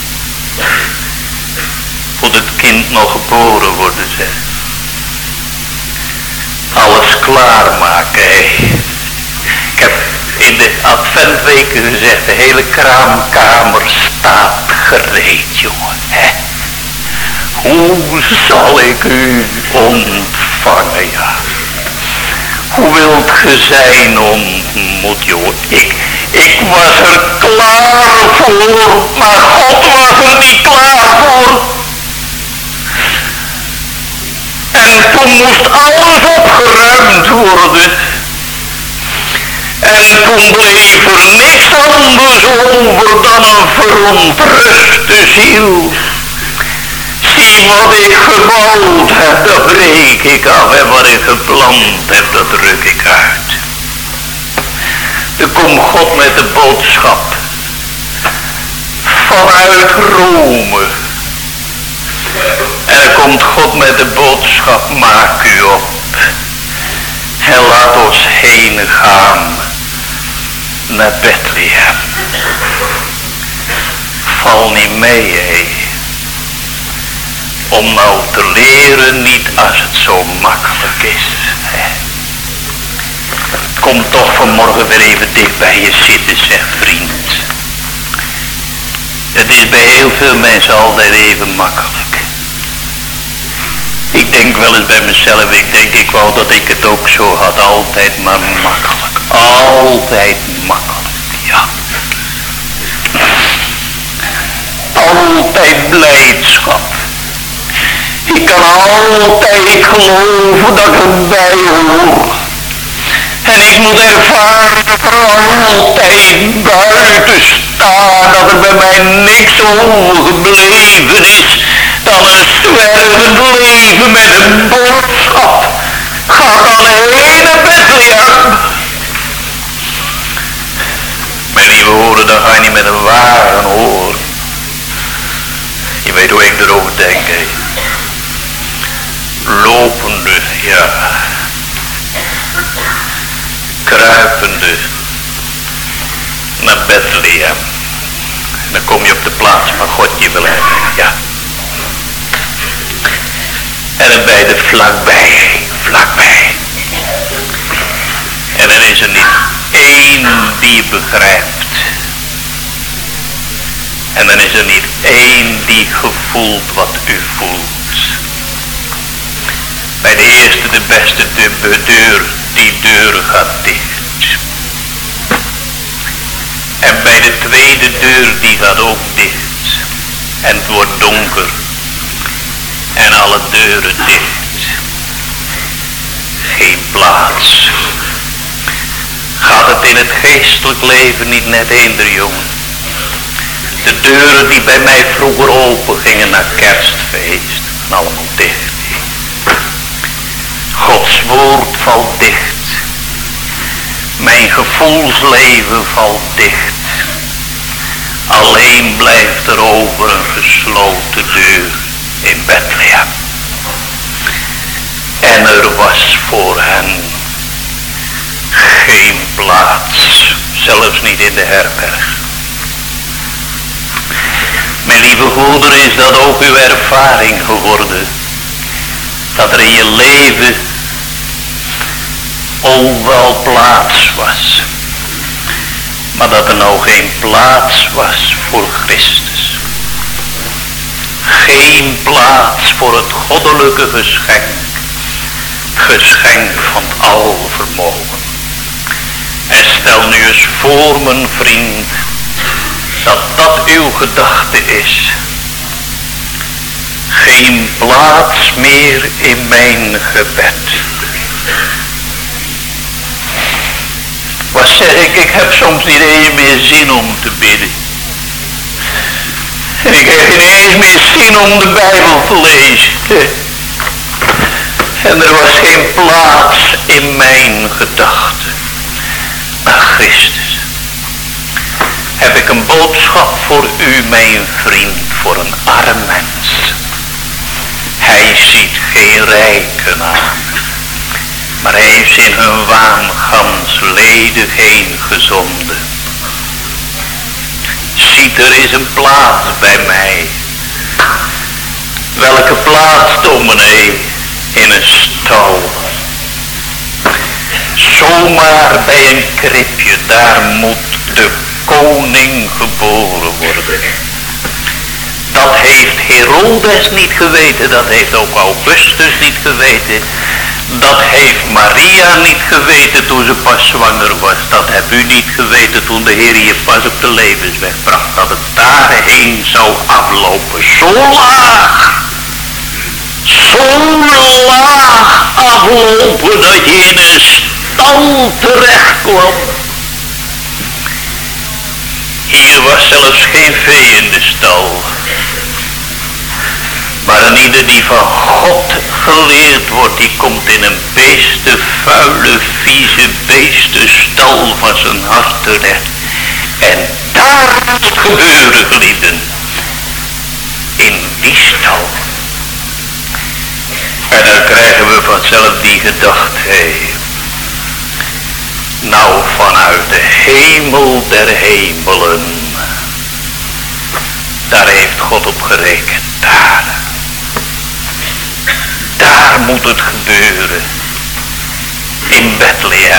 Speaker 2: Moet het kind nog geboren worden, zeg? Alles klaarmaken, hé? Ik heb in de adventweken gezegd, de hele kraamkamer staat gereed, jongen, hè? Hoe zal ik u ontvangen, ja? Hoe wilt ge zijn ontmoet, jongen? Ik, ik was er klaar voor, maar God was er niet klaar voor. En toen moest alles opgeruimd worden. En toen bleef er niks anders over dan een verontruste ziel. Zie wat ik gebouwd heb, dat breek ik af. En wat ik geplant heb, dat ruk ik uit. Er komt God met de boodschap vanuit Rome. En er komt God met de boodschap, maak u op. En laat ons heen gaan naar Bethlehem. Val niet mee, hé. Om nou te leren, niet als het zo makkelijk is. Hè. Kom toch vanmorgen weer even dicht bij je zitten, zeg vriend. Het is bij heel veel mensen altijd even makkelijk. Ik denk wel eens bij mezelf, ik denk ik wou dat ik het ook zo had, altijd maar makkelijk. Altijd makkelijk, ja. Altijd blijdschap. Ik kan altijd geloven dat ik erbij hoor. En ik moet ervaren dat er altijd buiten staat, dat er bij mij niks overgebleven is dan een zwervend leven met een boodschap. Ga dan heen naar Bethlehem. Mijn lieve horen, dan ga je niet met een wagen horen. Je weet hoe ik erover denk, hè. Lopende, ja. Kruipende naar Bethlehem. En dan kom je op de plaats waar God je wil hebben, ja. En dan ben je er vlakbij, vlakbij. En dan is er niet één die je begrijpt. En dan is er niet één die gevoelt wat u voelt. Bij de eerste, de beste de deur, die deur gaat dicht. En bij de tweede deur, die gaat ook dicht. En het wordt donker. En alle deuren dicht. Geen plaats. Gaat het in het geestelijk leven niet net eender, jongen? De deuren die bij mij vroeger open gingen naar kerstfeest, gaan allemaal dicht. Gods woord valt dicht. Mijn gevoelsleven valt dicht. Alleen blijft er over een gesloten deur in Bethlehem. En er was voor hen geen plaats, zelfs niet in de herberg. Mijn lieve broeder, is dat ook uw ervaring geworden? Dat er in je leven overal plaats was. Maar dat er nou geen plaats was voor Christus. Geen plaats voor het goddelijke geschenk. Het geschenk van al vermogen. En stel nu eens voor, mijn vriend, dat dat uw gedachte is. Geen plaats meer in mijn gebed. Wat zeg ik, ik heb soms niet eens meer zin om te bidden. En ik heb niet eens meer zin om de Bijbel te lezen. En er was geen plaats in mijn gedachten naar Christus. Heb ik een boodschap voor u, mijn vriend, voor een arm mens. Hij ziet geen rijken aan, maar hij heeft in hun waan gans ledig heen gezonden. Ziet, er is een plaats bij mij. Welke plaats, dominee? In een stal. Zomaar bij een kribje, daar moet de koning geboren worden. Dat heeft Herodes niet geweten, dat heeft ook Augustus niet geweten. Dat heeft Maria niet geweten toen ze pas zwanger was. Dat hebt u niet geweten toen de Heer je pas op de levensweg bracht. Dat het daarheen zou aflopen. Zo laag. Zo laag aflopen dat je in een stal terecht kwam. Hier was zelfs geen vee in de stal. Maar een ieder die van God geleerd wordt, die komt in een beeste, vuile, vieze beestenstal van zijn hart terecht. En daar moet het gebeuren, geliefden. In die stal. En dan krijgen we vanzelf die gedachte, hé. Nou, vanuit de hemel der hemelen. Daar heeft God op gerekend. Daar. Daar moet het gebeuren. In Bethlehem.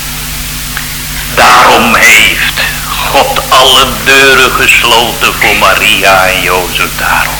Speaker 2: Daarom heeft God alle deuren gesloten voor Maria en Jozef. Daarom.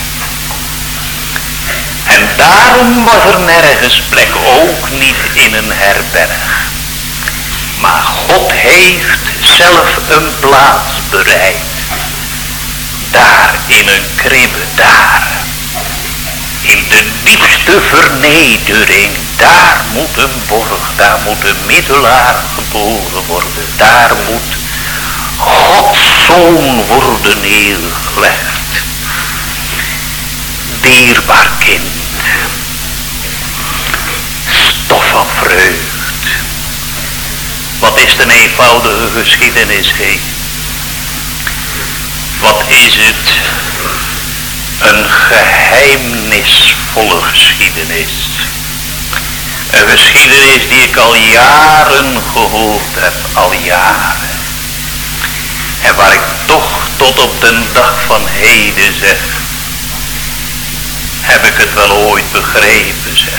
Speaker 2: En daarom was er nergens plek. Ook niet in een herberg. Maar God heeft zelf een plaats bereid. Daar in een kribbe, daar. In de diepste vernedering. Daar moet een borg, daar moet een middelaar geboren worden. Daar moet Gods zoon worden neergelegd. Dierbaar kind. Stof van vreugd. Wat is de eenvoudige geschiedenis heen? Wat is het? Een geheimnisvolle geschiedenis. Een geschiedenis die ik al jaren gehoord heb, al jaren. En waar ik toch tot op de dag van heden zeg, heb ik het wel ooit begrepen zeg.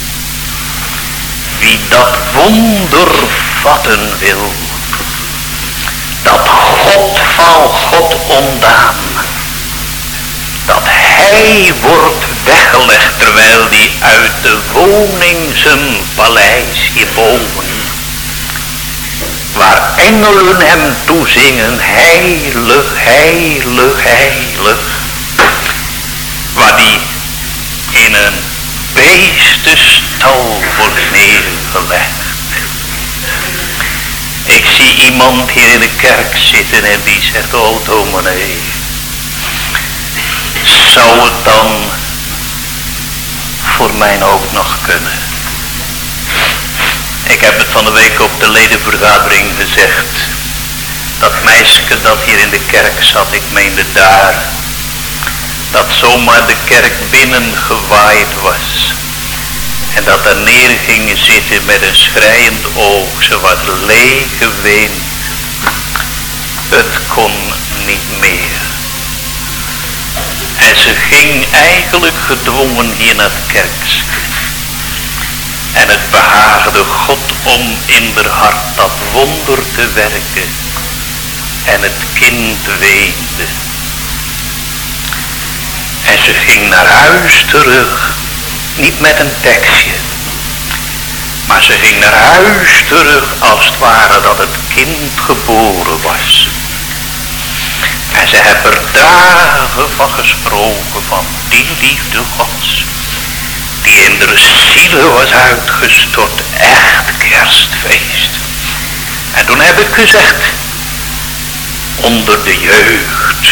Speaker 2: Wie dat wonder vatten wil, dat God van God ontdaan, dat hij wordt weggelegd terwijl die uit de woning zijn paleis hierboven, waar engelen hem toezingen, heilig, heilig, heilig, waar die in een beestenstal wordt neergelegd. Ik zie iemand hier in de kerk zitten en die zegt, oh dominee, zou het dan voor mij ook nog kunnen? Ik heb het van de week op de ledenvergadering gezegd. Dat meisje dat hier in de kerk zat, ik meende daar, dat zomaar de kerk binnen gewaaid was. En dat er neer ging zitten met een schreiend oog. Ze was leeg geweend. Het kon niet meer. En ze ging eigenlijk gedwongen hier naar het kerkje. En het behaagde God om in haar hart dat wonder te werken. En het kind weende. En ze ging naar huis terug. Niet met een tekstje. Maar ze ging naar huis terug als het ware dat het kind geboren was. En ze hebben er dagen van gesproken van die liefde Gods. Die in de zielen was uitgestort. Echt kerstfeest. En toen heb ik gezegd. Onder de jeugd.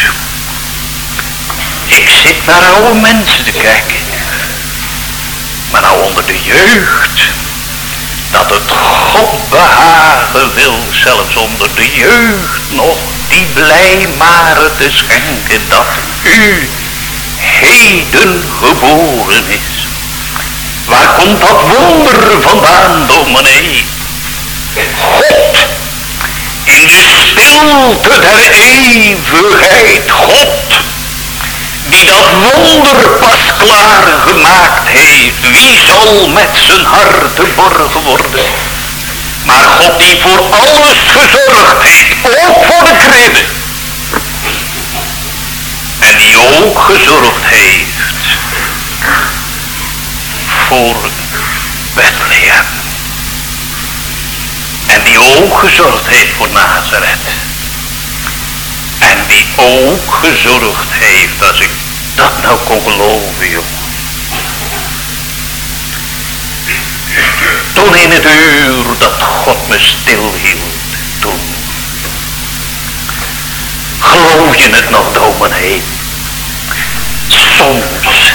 Speaker 2: Ik zit naar oude mensen te kijken. Maar nou onder de jeugd. Dat het God behagen wil. Zelfs onder de jeugd nog. Die blij maar te schenken. Dat u heden geboren is. Waar komt dat wonder vandaan, dominee? God. In de stilte der eeuwigheid. God. Die dat wonder pas klaar gemaakt heeft. Wie zal met zijn hart geborgen worden? Maar God die voor alles gezorgd heeft. Ook voor de kribbe. En die ook gezorgd heeft. Voor Bethlehem. En die ook gezorgd heeft voor Nazareth. En die ook gezorgd heeft, als ik dat nou kon geloven, joh. Toen in het uur dat God me stilhield, toen. Geloof je het nog, dominee? Soms.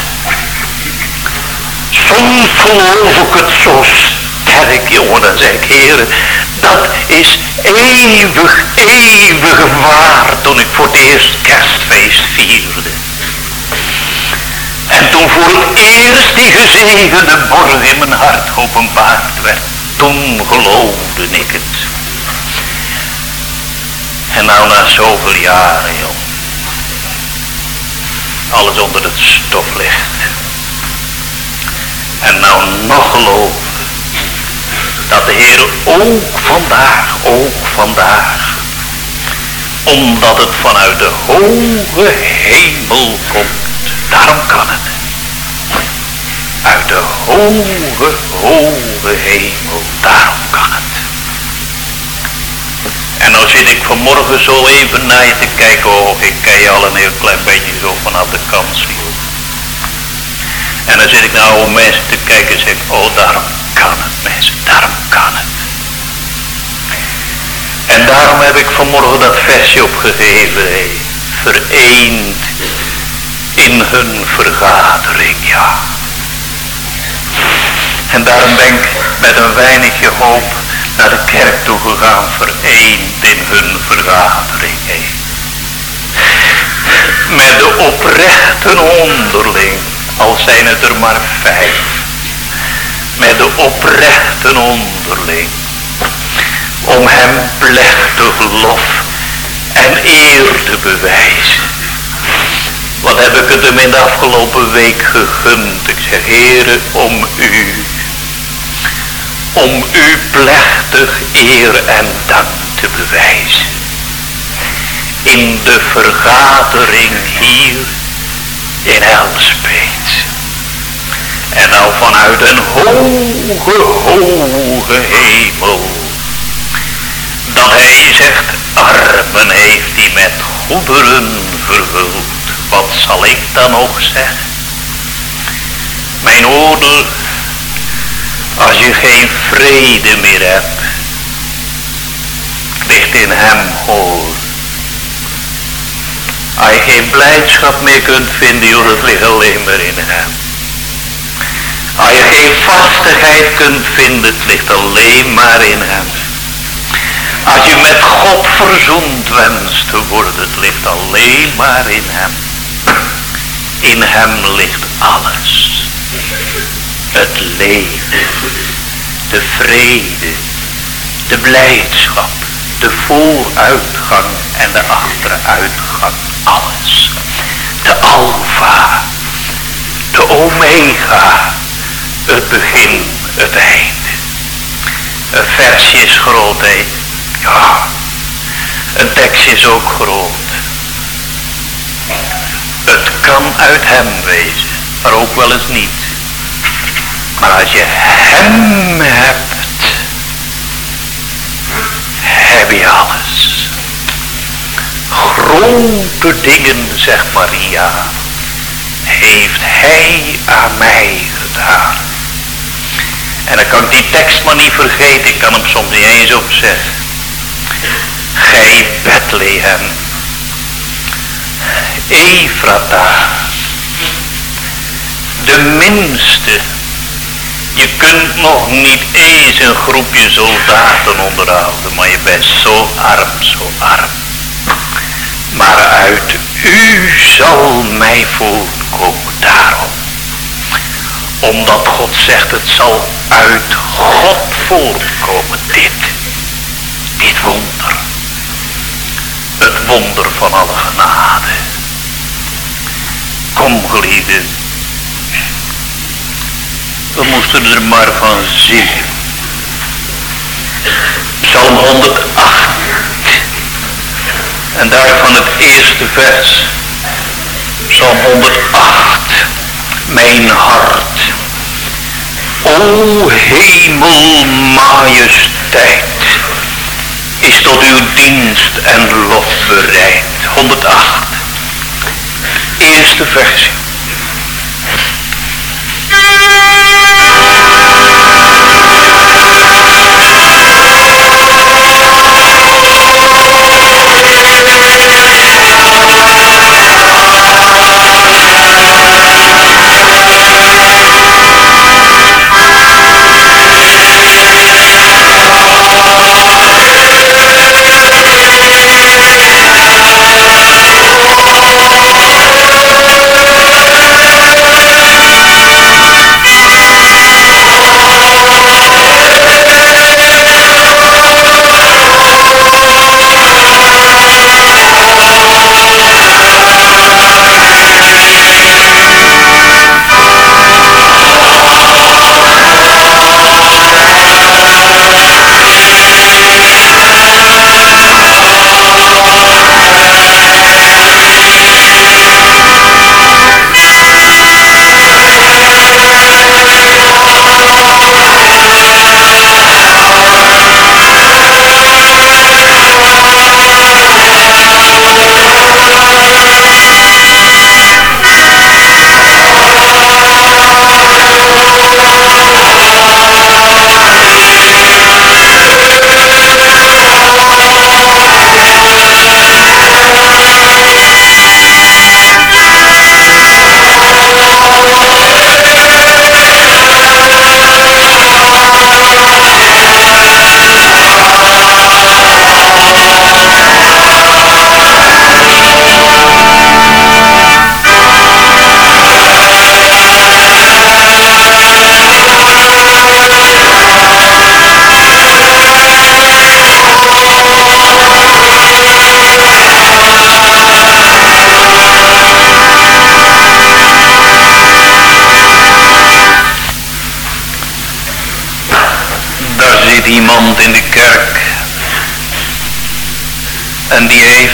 Speaker 2: Soms geloof ik het zo sterk, jongen. Dan zeg ik, heren, dat is eeuwig, eeuwig waar. Toen ik voor het eerst kerstfeest vierde. En toen voor het eerst die gezegende borg in mijn hart openbaard werd. Toen geloofde ik het. En nou na zoveel jaren, joh. Alles onder het stof ligt. En nou nog geloven. Dat de Heer ook vandaag, ook vandaag. Omdat het vanuit de hoge hemel komt. Daarom kan het. Uit de hoge, hoge hemel. Daarom kan het. En dan zit ik vanmorgen zo even naar je te kijken. Oh, ik kijk je al een heel klein beetje zo vanaf de kant zie. En dan zit ik naar oude mensen te kijken en zeg ik, oh daarom kan het mensen, daarom kan het. En daarom heb ik vanmorgen dat versje opgegeven, hé. Vereend in hun vergadering, ja. En daarom ben ik met een weinigje hoop naar de kerk toe gegaan, vereend in hun vergadering, hé. Met de oprechten onderling, al zijn het er maar vijf. Met de oprechten onderling. Om hem plechtig lof en eer te bewijzen. Wat heb ik het hem in de afgelopen week gegund. Ik zeg, Heere, om u. Om u plechtig eer en dank te bewijzen. In de vergadering hier in Elspeet. En nou vanuit een hoge, hoge hemel. Dat hij zegt, armen heeft hij met goederen vervuld. Wat zal ik dan nog zeggen? Mijn ouders, als je geen vrede meer hebt, ligt in hem hoor. Als je geen blijdschap meer kunt vinden, joh, het ligt alleen maar in hem. Als je geen vastigheid kunt vinden, het ligt alleen maar in hem. Als je met God verzoend wenst te worden, het ligt alleen maar in hem. In hem ligt alles. Het leven, de vrede, de blijdschap, de vooruitgang en de achteruitgang, alles. De alfa, de omega, het begin, het einde. Een versje is groot, hé. Ja, een tekst is ook groot. Het kan uit hem wezen, maar ook wel eens niet. Maar als je hem hebt, heb je alles. Grote dingen, zegt Maria, heeft hij aan mij gedaan. En dan kan ik die tekst maar niet vergeten, ik kan hem soms niet eens opzeggen. Gij Bethlehem, Ephrata, de minste. Je kunt nog niet eens een groepje soldaten onderhouden, maar je bent zo arm, zo arm. Maar uit u zal mij voortkomen, daarom. Omdat God zegt, het zal uit God voortkomen, dit. Dit wonder. Het wonder van alle genade. Kom geliefden. We moesten er maar van zingen. Psalm honderdacht. En daarvan het eerste vers. Psalm honderdacht. Mijn hart. O hemel majesteit. Is tot uw dienst en lof bereid. honderdacht. Eerste versie.
Speaker 3: Oh,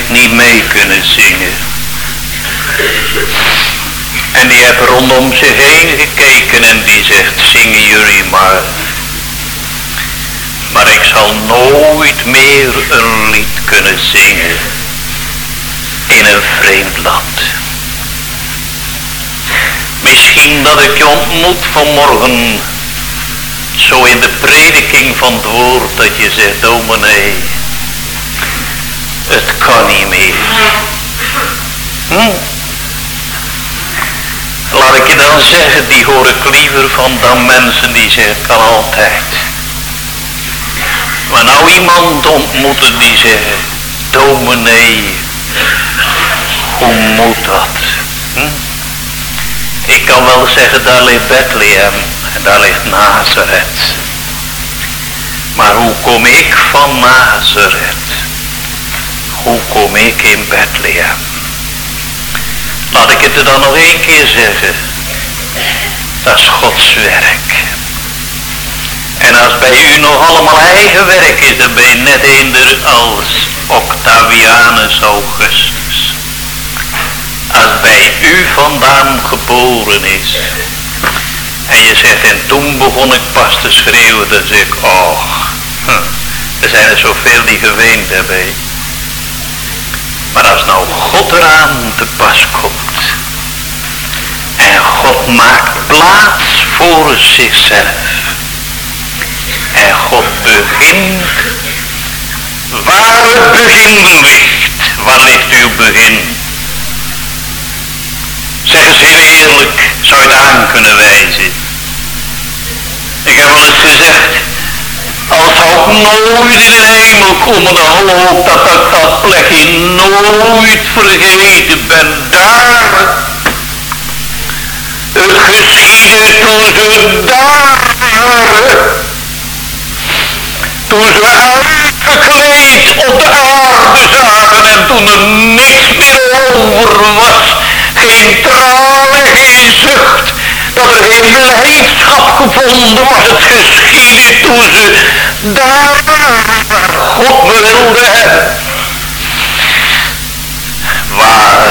Speaker 2: heeft niet mee kunnen zingen. En die heeft rondom zich heen gekeken en die zegt, zingen jullie maar. Maar ik zal nooit meer een lied kunnen zingen in een vreemd land. Misschien dat ik je ontmoet vanmorgen, zo in de prediking van het woord, dat je zegt, dominee, het kan niet meer. Hm? Laat ik je dan zeggen, die hoor ik liever van dan mensen die zeggen, kan altijd. Maar nou iemand ontmoeten die zeggen, dominee, hoe moet dat? Hm? Ik kan wel zeggen, daar ligt Bethlehem en daar ligt Nazareth. Maar hoe kom ik van Nazareth? Hoe kom ik in Bethlehem? Laat ik het er dan nog één keer zeggen. Dat is Gods werk. En als bij u nog allemaal eigen werk is, dan ben je net eender als Octavianus Augustus. Als bij u vandaan geboren is. En je zegt, en toen begon ik pas te schreeuwen, dan zeg ik, oh, er zijn er zoveel die geweend hebben. Maar als nou God eraan te pas komt, en God maakt plaats voor zichzelf, en God begint waar het begin ligt. Waar ligt uw begin? Zeg eens heel eerlijk, zou je het aan kunnen wijzen? Ik heb wel eens gezegd, al zou ik nooit in de hemel komen, dan geloof ik dat ik dat plekje nooit vergeten ben. Daar het geschiedde toen ze daar waren. Toen ze uitgekleed op de aarde zagen en toen er niks meer over was. Geen tranen, geen zucht. Dat er geen blijdschap gevonden was. Het geschiedde toen ze daar waren waar God me wilde hebben. Waar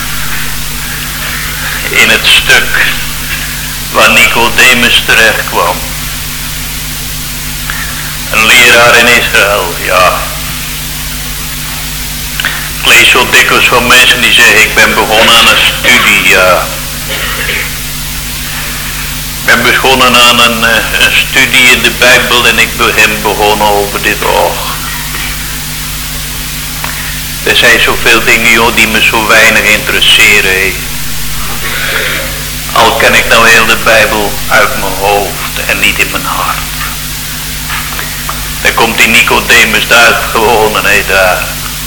Speaker 2: in het stuk waar Nicodemus terecht kwam. Een leraar in Israël, ja. Ik lees zo dikwijls van mensen die zeggen, ik ben begonnen aan een studie, ja. Ik ben begonnen aan een, een studie in de Bijbel en ik begin begonnen over dit oog. Er zijn zoveel dingen, joh, die me zo weinig interesseren, hé. Al ken ik nou heel de Bijbel uit mijn hoofd en niet in mijn hart. Dan komt die Nicodemus daar gewoon en hij daar.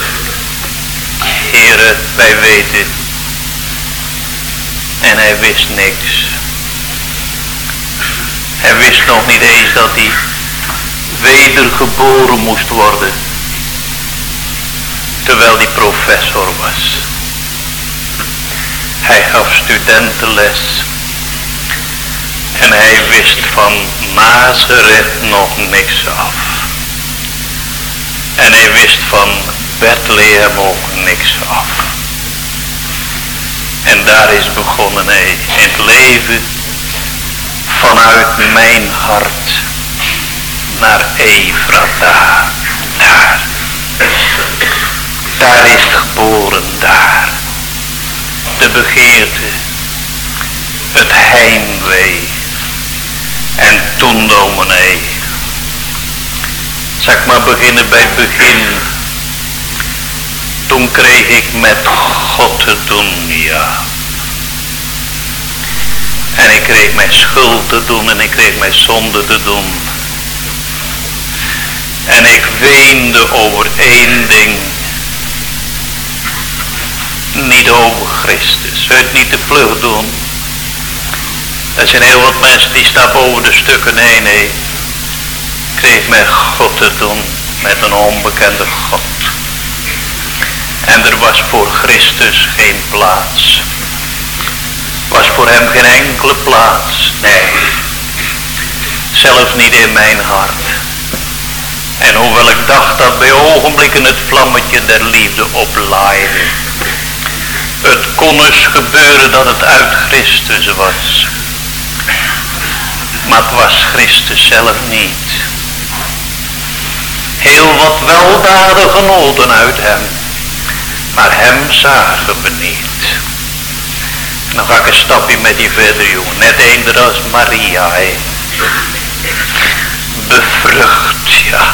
Speaker 2: Heren, wij weten. En hij wist niks. Hij wist nog niet eens dat hij wedergeboren moest worden. Terwijl hij professor was. Hij gaf studentenles. En hij wist van Nazareth nog niks af. En hij wist van Bethlehem ook niks af. En daar is begonnen hij het leven vanuit mijn hart naar Efrata. Daar. Daar is het geboren, daar. De begeerte. Het heimwee. En toen dominee. Zal ik maar beginnen bij het begin. Toen kreeg ik met God te doen, ja. En ik kreeg mijn schuld te doen en ik kreeg mijn zonde te doen. En ik weende over één ding. Niet over Christus. Het niet te vlug doen. Er zijn heel wat mensen die stappen over de stukken heen. Nee. Ik kreeg met God te doen. Met een onbekende God. En er was voor Christus geen plaats. Was voor hem geen enkele plaats. Nee. Zelfs niet in mijn hart. En hoewel ik dacht dat bij ogenblikken het vlammetje der liefde oplaaide, het kon eens gebeuren dat het uit Christus was. Maar het was Christus zelf niet. Heel wat weldaden genoten uit hem, maar hem zagen we niet. En dan ga ik een stapje met je verder, jongen. Net eender als Maria, hè. Bevrucht, ja.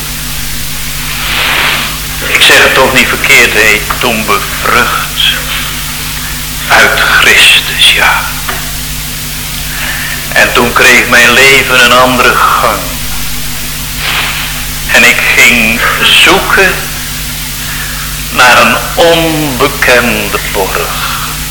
Speaker 2: Ik zeg het toch niet verkeerd, hè. Toen bevrucht uit Christus, ja. En toen kreeg mijn leven een andere gang. En ik ging zoeken naar een onbekende borg.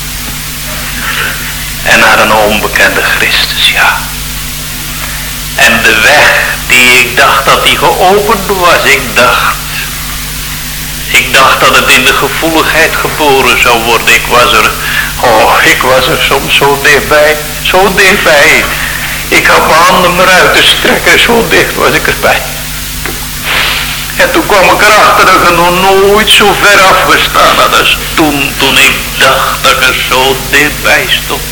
Speaker 2: En naar een onbekende Christus, ja. En de weg die ik dacht dat die geopend was, ik dacht. Ik dacht dat het in de gevoeligheid geboren zou worden. Ik was er, oh, ik was er soms zo dichtbij, zo dichtbij. Ik had mijn handen maar uit te strekken, zo dicht was ik erbij. En toen kwam ik erachter dat ik nog nooit zo ver afgestaan had als toen, toen ik dacht dat ik er zo dichtbij stond.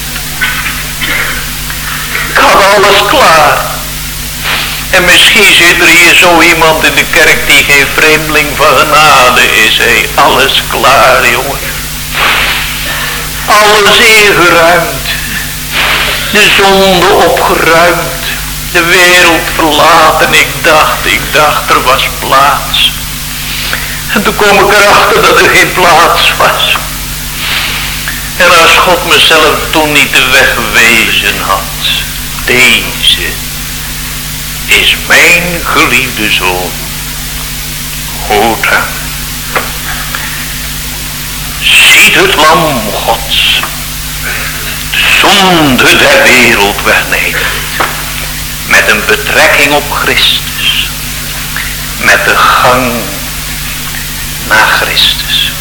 Speaker 2: Ik had alles klaar. En misschien zit er hier zo iemand in de kerk die geen vreemdeling van genade is. Hé, alles klaar, jongen. Alles ingeruimd. De zonde opgeruimd. De wereld verlaten. Ik dacht, ik dacht er was plaats. En toen kwam ik erachter dat er geen plaats was. En als God mezelf toen niet de weg wezen had. Deze is mijn geliefde zoon. Hoort hem. Ziet het lam Gods. De zonde der wereld wegneemt. Met een betrekking op Christus. Met de gang naar Christus.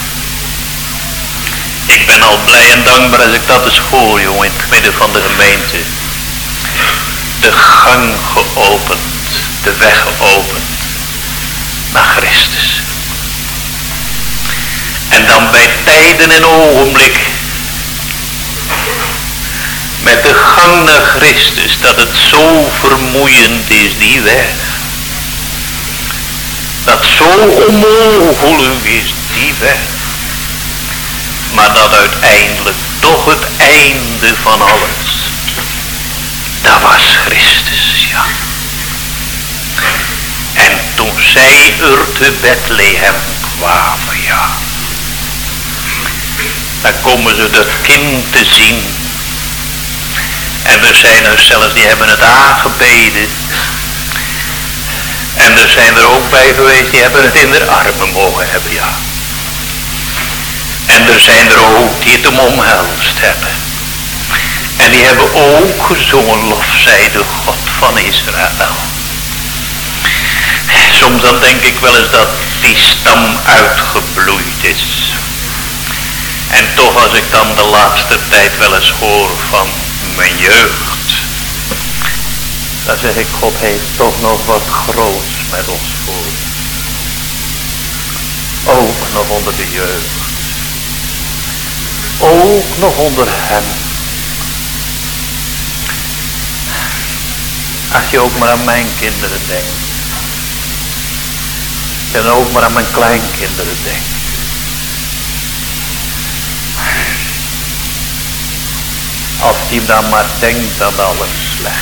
Speaker 2: Ik ben al blij en dankbaar als ik dat eens hoor, jongen, in het midden van de gemeente. De gang geopend, de weg geopend naar Christus. En dan bij tijden en ogenblik met de gang naar Christus, dat het zo vermoeiend is, die weg. Dat zo onmogelijk is, die weg. Maar dat uiteindelijk toch het einde van alles. Dat was Christus, ja. En toen zij er te Bethlehem kwamen, ja. Dan komen ze dat kind te zien. En er zijn er zelfs die hebben het aangebeden. En er zijn er ook bij geweest die hebben het in de armen mogen hebben, ja. En er zijn er ook die het hem omhelst hebben. En die hebben ook gezongen, lof zij de God van Israël. Soms dan denk ik wel eens dat die stam uitgebloeid is. En toch als ik dan de laatste tijd wel eens hoor van mijn jeugd. Dan zeg ik, God heeft toch nog wat groots met ons voor. Ook nog onder de jeugd. Ook nog onder hem. Als je ook maar aan mijn kinderen denkt. En ook maar aan mijn kleinkinderen denkt. Als die dan maar denkt aan alles slecht.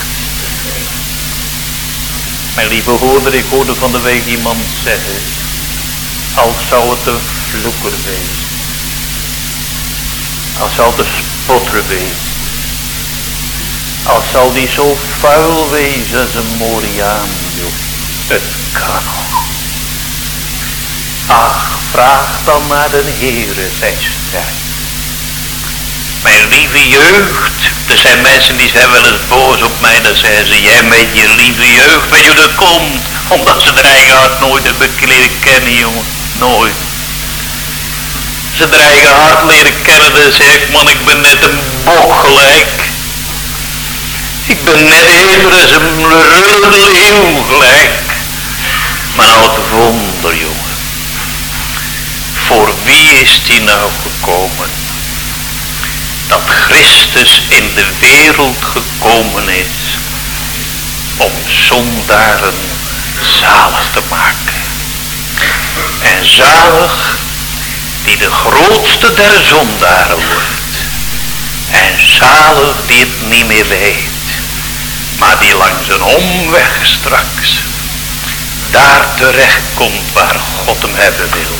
Speaker 2: Mijn lieve hoorder, ik hoorde van de week iemand zeggen. Als zou het een vloeker wezen. Als zou het een spotter wezen. Als zal die zo vuil wezen als een Moriaan, joh. Het kan nog. Ach, vraag dan naar de Heere, zij sterk. Mijn lieve jeugd, er zijn mensen die zijn wel eens boos op mij, dan zeggen ze, jij met je lieve jeugd, weet je hoe dat komt? Omdat ze haar eigen hart nooit hebben leren kennen, jongen, nooit. Ze haar eigen hart leren kennen, dan zeg ik, man, ik ben net een bok gelijk. Ik ben net even als een rullende leeuw gelijk. Maar nou het wonder, jongen. Voor wie is die nou gekomen? Dat Christus in de wereld gekomen is om zondaren zalig te maken. En zalig die de grootste der zondaren wordt. En zalig die het niet meer weet, maar die langs een omweg straks daar terecht komt waar God hem hebben wil.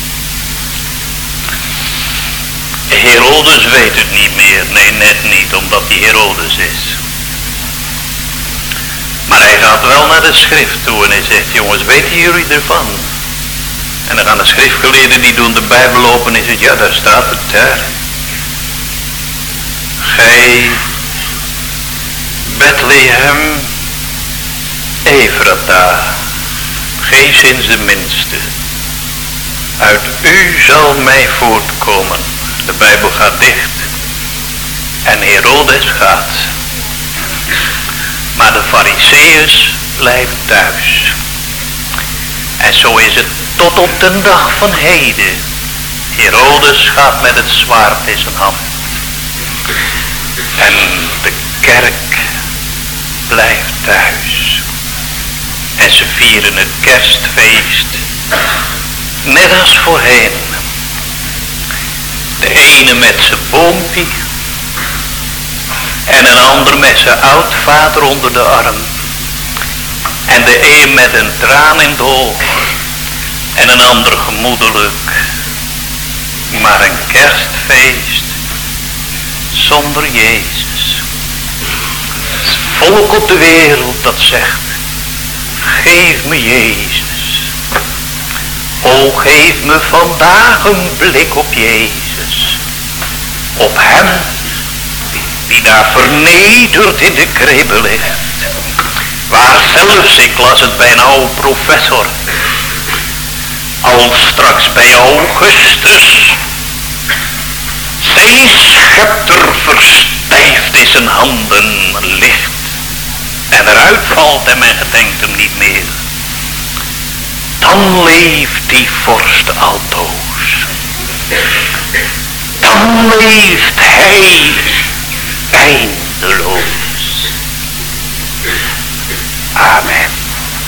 Speaker 2: Herodes weet het niet meer, nee net niet, omdat hij Herodes is. Maar hij gaat wel naar de schrift toe en hij zegt, jongens, weten jullie ervan? En dan gaan de schriftgeleerden die doen de Bijbel open en zegt, ja, daar staat het daar. Gij, Bethlehem, Ephrata, geenszins de minste. Uit u zal mij voortkomen. De Bijbel gaat dicht. En Herodes gaat. Maar de Farizeeërs blijven thuis. En zo is het tot op de dag van heden. Herodes gaat met het zwaard in zijn hand. En de kerk blijft thuis. En ze vieren het kerstfeest. Net als voorheen. De ene met zijn boompie. En een ander met zijn oudvader onder de arm. En de een met een traan in de oog. En een ander gemoedelijk. Maar een kerstfeest zonder Jezus. Het volk op de wereld dat zegt, geef me Jezus. O, geef me vandaag een blik op Jezus. Op hem die daar vernederd in de kribbe ligt. Waar zelfs, ik las het bij een oude professor, al straks bij Augustus zijn schepter verstijft in zijn handen ligt en eruit valt en men gedenkt hem niet meer. Dan leeft die vorst altoos. Dan leeft hij eindeloos. Amen.